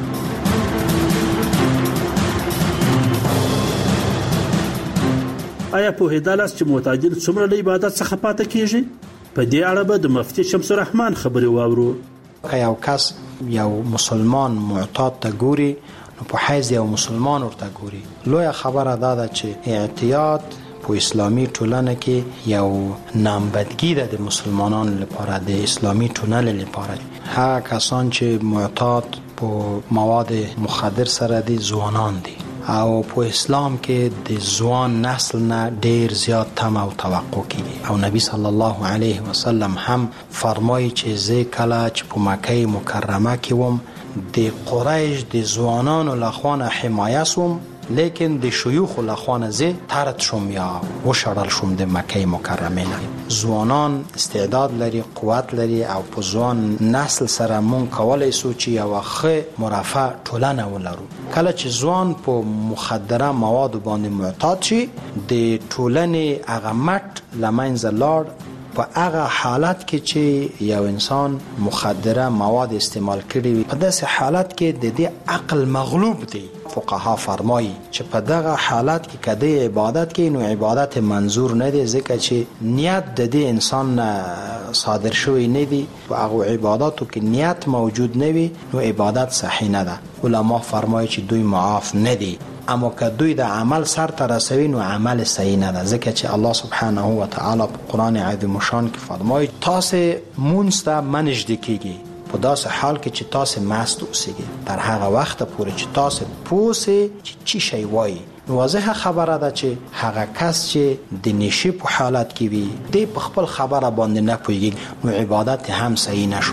چې معتادین څومره له عبادت څخه پاتې کیږي؟ په دې اړه به د مفتي شمس الرحمن خبرې واورو. که یو کس یو مسلمان معتاد ته ګوري نو په حیث یو مسلمان ورته ګوري. لویه خبره دا ده چې اعتیاد په اسلامي ټولنه کې یو نامبدګي ده د مسلمانانو لپاره، د اسلامي ټولنې لپاره. هغه کسان چې معتاد په مواد مخدر سره دي ځوانان دي او په اسلام کې د ځوان نسل نه ډیر زیات تمه او توقع کیږي او نبی صلی الله علیه وسلم هم فرمایي چې زه کله چې په مکه مکرمه کې وم د قریش د ځوانانو لخوا حمایه سوم، لیکن د شيوخ لخوا زه طرد شوم یا وشړل شوم د مکه مکرمه نه. ځوانان استعداد لري، قوت لري او په ځوان نسل سره مونږ کولای شو چې یو ښه مرفه ټولنه ولرو. کله چې ځوان په مخدره مواد باندې معتاد شي د ټولنې هغه مټ لمنځه لاړ. په هغه حالت کې چې یو انسان مخدره مواد استعمال کړي وي، په داسې حالت کې د دې عقل مغلوب دی. فقها فرمایي چې په دغه حالت کې کدی عبادت کې نو عبادت منظور نه دی، ځکه چې نیت د دې انسان صادر شوی نه دی. په هغه عبادتو کې نیت موجود نه وي نو عبادت صحیح نه ده. علما فرمایي چې دوی معاف نه دي، اما که دوی د عمل سر ته رسوي نو عمل صحیح نه ده، ځکه چې الله سبحانه و تعالی په قرآن عظیم شان کې فرمایي تاسو مونږ ته منځ کیږي په داسې حال کې چې تاسو مست اوسئ تر هغه وخت پورې چې تاسو پوسئ چې چی شی وایي. واضحه خبره ده چې هغه کس چې د نشي په حالت کې وي د په خپل خبره باندې نه پوهیږي نو عبادت هم صحیح نشو.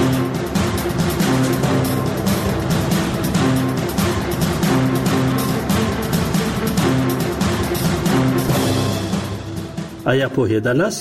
آیا پوهیدلاست؟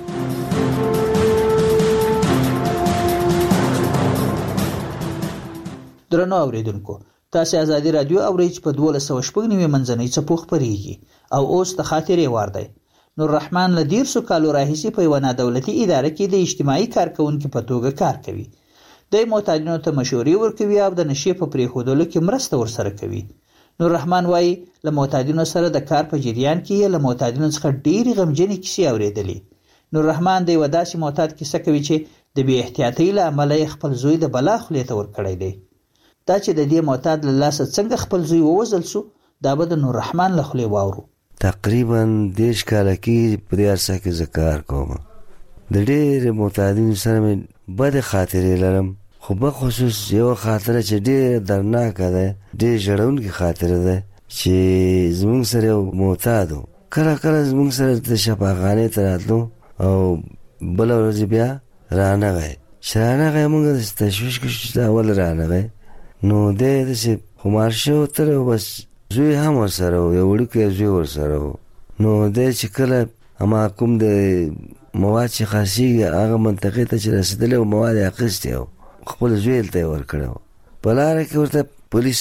درنو اوریدونکو، تاسو ازادي رادیو اورئ چې په 1290 منځنۍ څپو خپرېږي او اوس د خاطرې وار دی. نور رحمان له 13 کالو راهیسې په یوه نادولتي اداره کې د اجتماعي کارکونکي په توګه کار کوي. د معتادینو ته مشورې ورکوي او د نشې په پرېښودلو کې مرسته ورسره کوي. نور رحمان وایي له معتادینو سره د کار په جریان کې له معتادینو څخه ډېرې غمجنې کیسې اورېدلې. نور رحمان د یوه داسې معتاد کیسه کوي چې د بې احتیاطۍ له امله یې خپل زوی د بلا خولې ته ورکړی دی. دا چې د دې معتاد له لاسه څنګه خپل زوی ووژل شو دا به د نور رحمان له خولې واورو. تقریبا 10 کاله کې په دې عرصه کې زه کار کوم. د ډېرې معتادینو سره مې بدې خاطرې لرم، خو بخصوص یو خاطره چې ډېره درناکه ده، ډېر ژړونکې خاطره ده چې زموږ سره یو معتاد و. کله کله زموږ سره د شفاخانې ته راتلو او بله ورځ بیا رانغی. چې رانغی موږ داسې تشویش کړو چې اول رانغی نو دی داسې خمار شوی تر بس زوی هم ورسره و، یو وړوکی زوی ورسره و. نو دی چې کله اما کوم د مواد چې خاصېږي هغه منطقې ته چې رسېدلی و مواد یې اخیستی و، خپل زوی هلته یې ورکړی و. په لاره کې ورته پولیس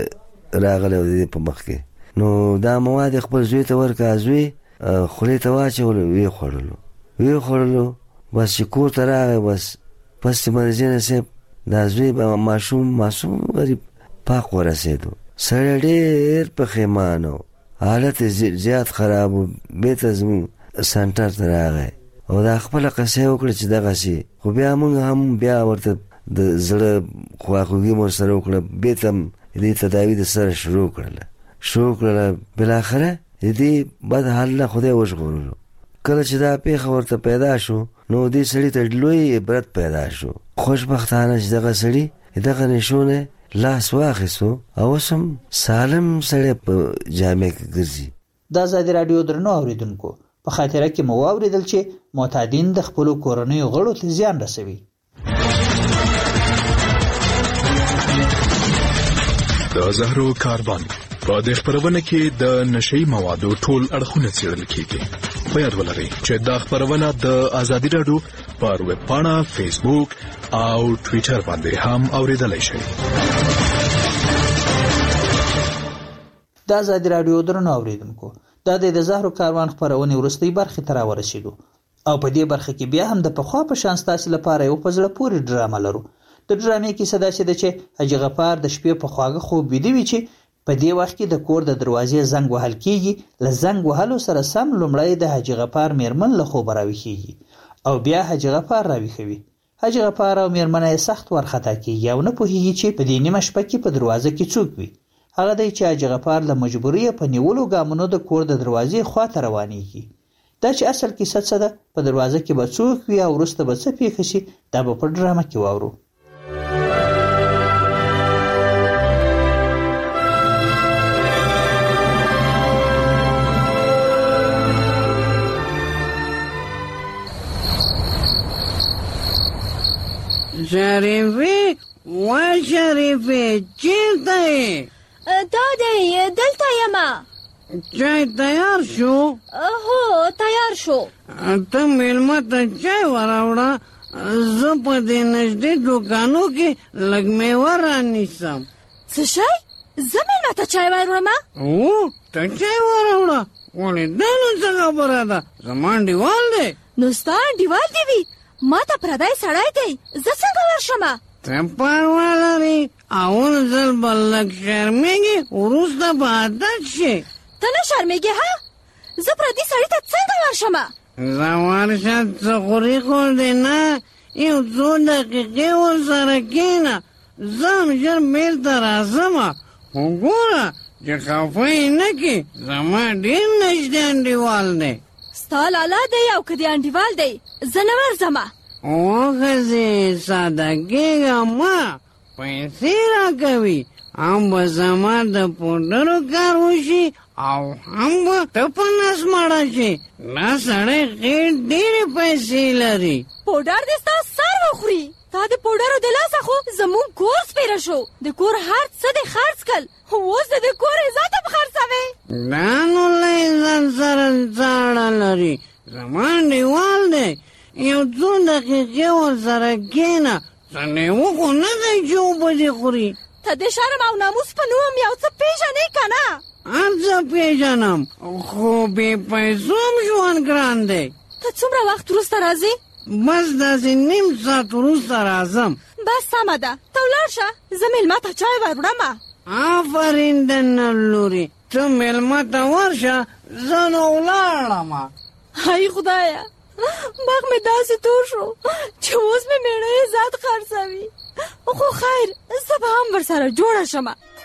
راغلی و د دې په مخ کې. نو دا مواد یې خپل زوی ته ورکړه، زوی خولې ته واچولو، ویې خوړلو. بس چې کور ته راغی بس پس چې مرجانه صاحب دا زوی به معصوم غریب پاک ورسېدو. سړی ډېر پښیمان و، حالت زیات خراب و. بېرته زموږ سنټر ته راغی او دا خپله قصه یې وکړه چې دغسې. خو بیا موږ هم بیا ورته د زړه خواخوږي مو سره وکړه، بېرته دې تداوي د سره شروع کړله. بالاخره د دې بد حال نه خدای وژغورلو. کله چې دا پیښه ورته پیدا شو نو دې سړي ته لوی عبرت پیدا شو. خوشبختانه چې دغه سړي دغه نشو نه لاس واخیستو او اوس هم سالم سړی په جامع کې ګرځي. د ازادي راډیو درنو اوریدونکو، په خاطره کې مو واورېدل چې معتادین د خپلو کورنیو غړو ته زیان رسوي. د زهرو کاروان په دې خپرونه کې د نشئی موادو ټول اړخونه څېړل کیږي. په یاد ولرئ چې دا خپرونه د ازادي راډیو پر ویب پاڼه، فیسبوک او ټویټر باندې هم اوریدلای شئ. د ازادي راډیو درنو اوریدونکو، دا د زهرو کاروان خپرونې وروستۍ برخې ته راورسېدو او په دې برخه کې بیا هم د پخوا په شان ستاسې لپاره یو په زړه پورې ډرامه لرو. د ډرامې کیسه داسې ده چې حاجي غفار د شپې په خواږه خوب ویده وي چې په دې وخت کې د کور د دروازې زنګ وهل کیږي. له زنګ وهلو سره سم لومړی د حاجي غفار میرمن له خوبه راویښیږي او بیا حاجي غفار راویښوي. حاجي غفار او میرمنه یې سخت وارخطا کیږي او نه پوهیږي چې په دې نیمه شپه کې په دروازه کې څوک وي. هغه دی چې حاجي غفار له مجبورۍ په نیولو ګامونو د کور د دروازې خواته روانېږي. دا چې اصل کیسه څه ده، په دروازه کې به څوک وي او وروسته به څه پیښه شي، دا به په ډرامه کې واورو. شریفی و شریفی چیرته یې؟ دا دی دلته یمه. چای تیار شو؟ هو تیار شو. ته میلمه ته چای وراوړه، زه په دې نږدې دوکانو کې لږ میوه رانیسم. څه شی؟ زه میلمه ته چای وراوړم؟ هو ته چای وراوړه. ولې دا نو څه خبره ده؟ زما انډیوال دی. نو ستا انډیوال دی وي؟ ما ته پردی سړی دی، زه څنګه ورشم؟ ته پروا لري، اول ځل به لږ شرمېږي، وروسته به عادت شي. ته نه شرمېږې ها؟ زه پردي سړي ته څنګه ورشم؟ زه ورشه، څه خوري خو دې نه، یو څو دقیقې ورسره کښېنه، زه هم ژر بېرته راځم. خو ګوره چې خفه یې نه کړې، زما ډېر نږدې انډیوال دی. ستا لالا دی او که دې انډیوال دی، زه نه ورځم. وښځې ساده کېږه مه، پیسې راکوي، هم به زما د پوډرو کار وشي او هم به ته په نس مړه شي. دا سړی خېټ ډېرې پیسې لري. پوډر دې ستا سر وخوري. تا د پوډرو د لاسه خو زموږ کور سپېره شو. د کور هر څه دې خرڅ کړل، اوس د دې کور عزت هم خرڅوې. دا نو له عزت سره څاړه لري. زما انډیوال دی، یو څو دقیقې ورسره کښېنه، څه لیوه خو نه دی چې اوبه دې خوري. ته د شرم او ناموس په نوم یو څه پېژنې که نه؟ هر څه پېژنم، خو بې پیسو هم ژوند ګران دی. ته څومره وخت وروسته راځې؟ بس داسې نیم ساعت وروسته راځم. بس سمه ده، ته ولاړ شه، زه مېلمه ته چای وروړم. آفرین د نر لورې، ته مېلمه ته ورشه، زه نو ولاړم. هی خدایه، مخ مې داسې تور شو چې اوس مې مېړه عزت خرڅوي. خو خیر، زه به هم ورسره جوړه شم.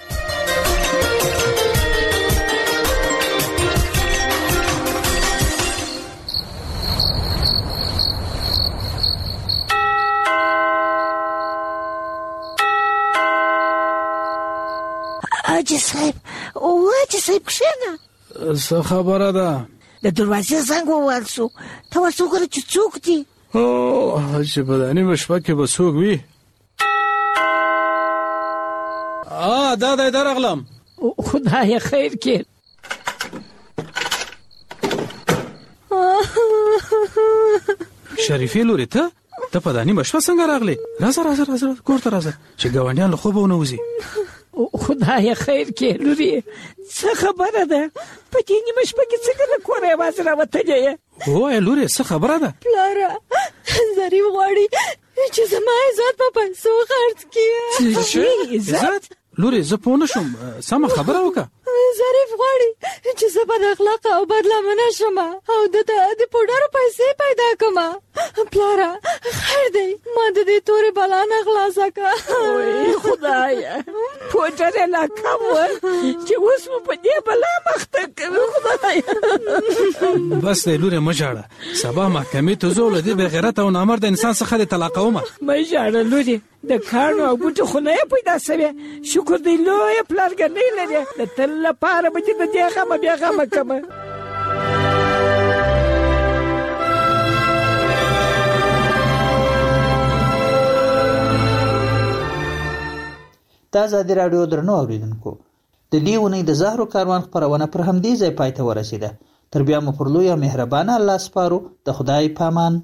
حاجي صاحب کښېنه. څه خبره ده؟ د دروازې زنګ ووهل شو، ته ورته وګوره چې څوک دي. چې په دا نیمه شپه کې به څوک وي. دا دی درغلم. خدای خیر کړي. شریفې لورې، ته په دا نیمه شپه څنګه راغلې؟ راځه کور ته راځه چې ګاونډیان له خوبه ونه وځي. خدای خیر کړي لورې، څه خبره ده؟ په دې نیمه شپه کې څنګه له کوره یوازې راوتلې یې؟ ووایه لورې، څه خبره ده؟ پلاره، ظریف غواړي چې زما عزت په پیسو خرڅ کړي. عزت؟ لورې زه پوه نه شوم، سمه خبره وکړه. ظریف غواړي چې زه بد اخلاقه او بدلمنه شم او دته د پوډرو پیسې پیدا کړم. پلاره خیر دی، ما د دې تورې بلا نه خلاصه کړه. وای خدایه، پوډر یې لا کم ور چې اوس مو په دې بلا مخته کوي. خدایه بس دی لورې، مه ژاړه. سبا محکمې ته ځو، له دې بې غیرته او نامرده انسان څخه دې طلاقومه. مه ژاړه لورې، د کاڼو او بوټو خو نه پیدا سوې. شکر دی لویه پلارګنۍ لرې، د تل لپاره به چې د دې غمه بیا غمه کمه. د ازادي راډیو درنو اوریدونکو، د دې اونۍ د زهرو کاروان خپرونه پر همدې ځای پای ته ورسېده. تر بیا مو پر لوی او مهربانه الله سپارو. د خدای پامان.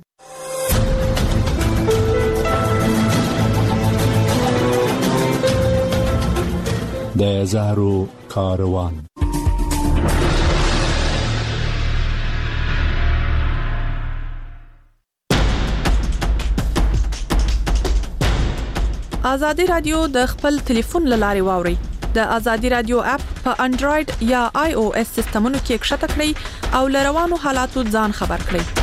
د زهرو کاروان. ازادي رادیو د خپل ټلیفون لارې واوري. د ازادي رادیو اپ په انډراید یا آی او اس سیستمونو کې ښکته کړئ او لروانو حالاتو ځان خبر کړئ.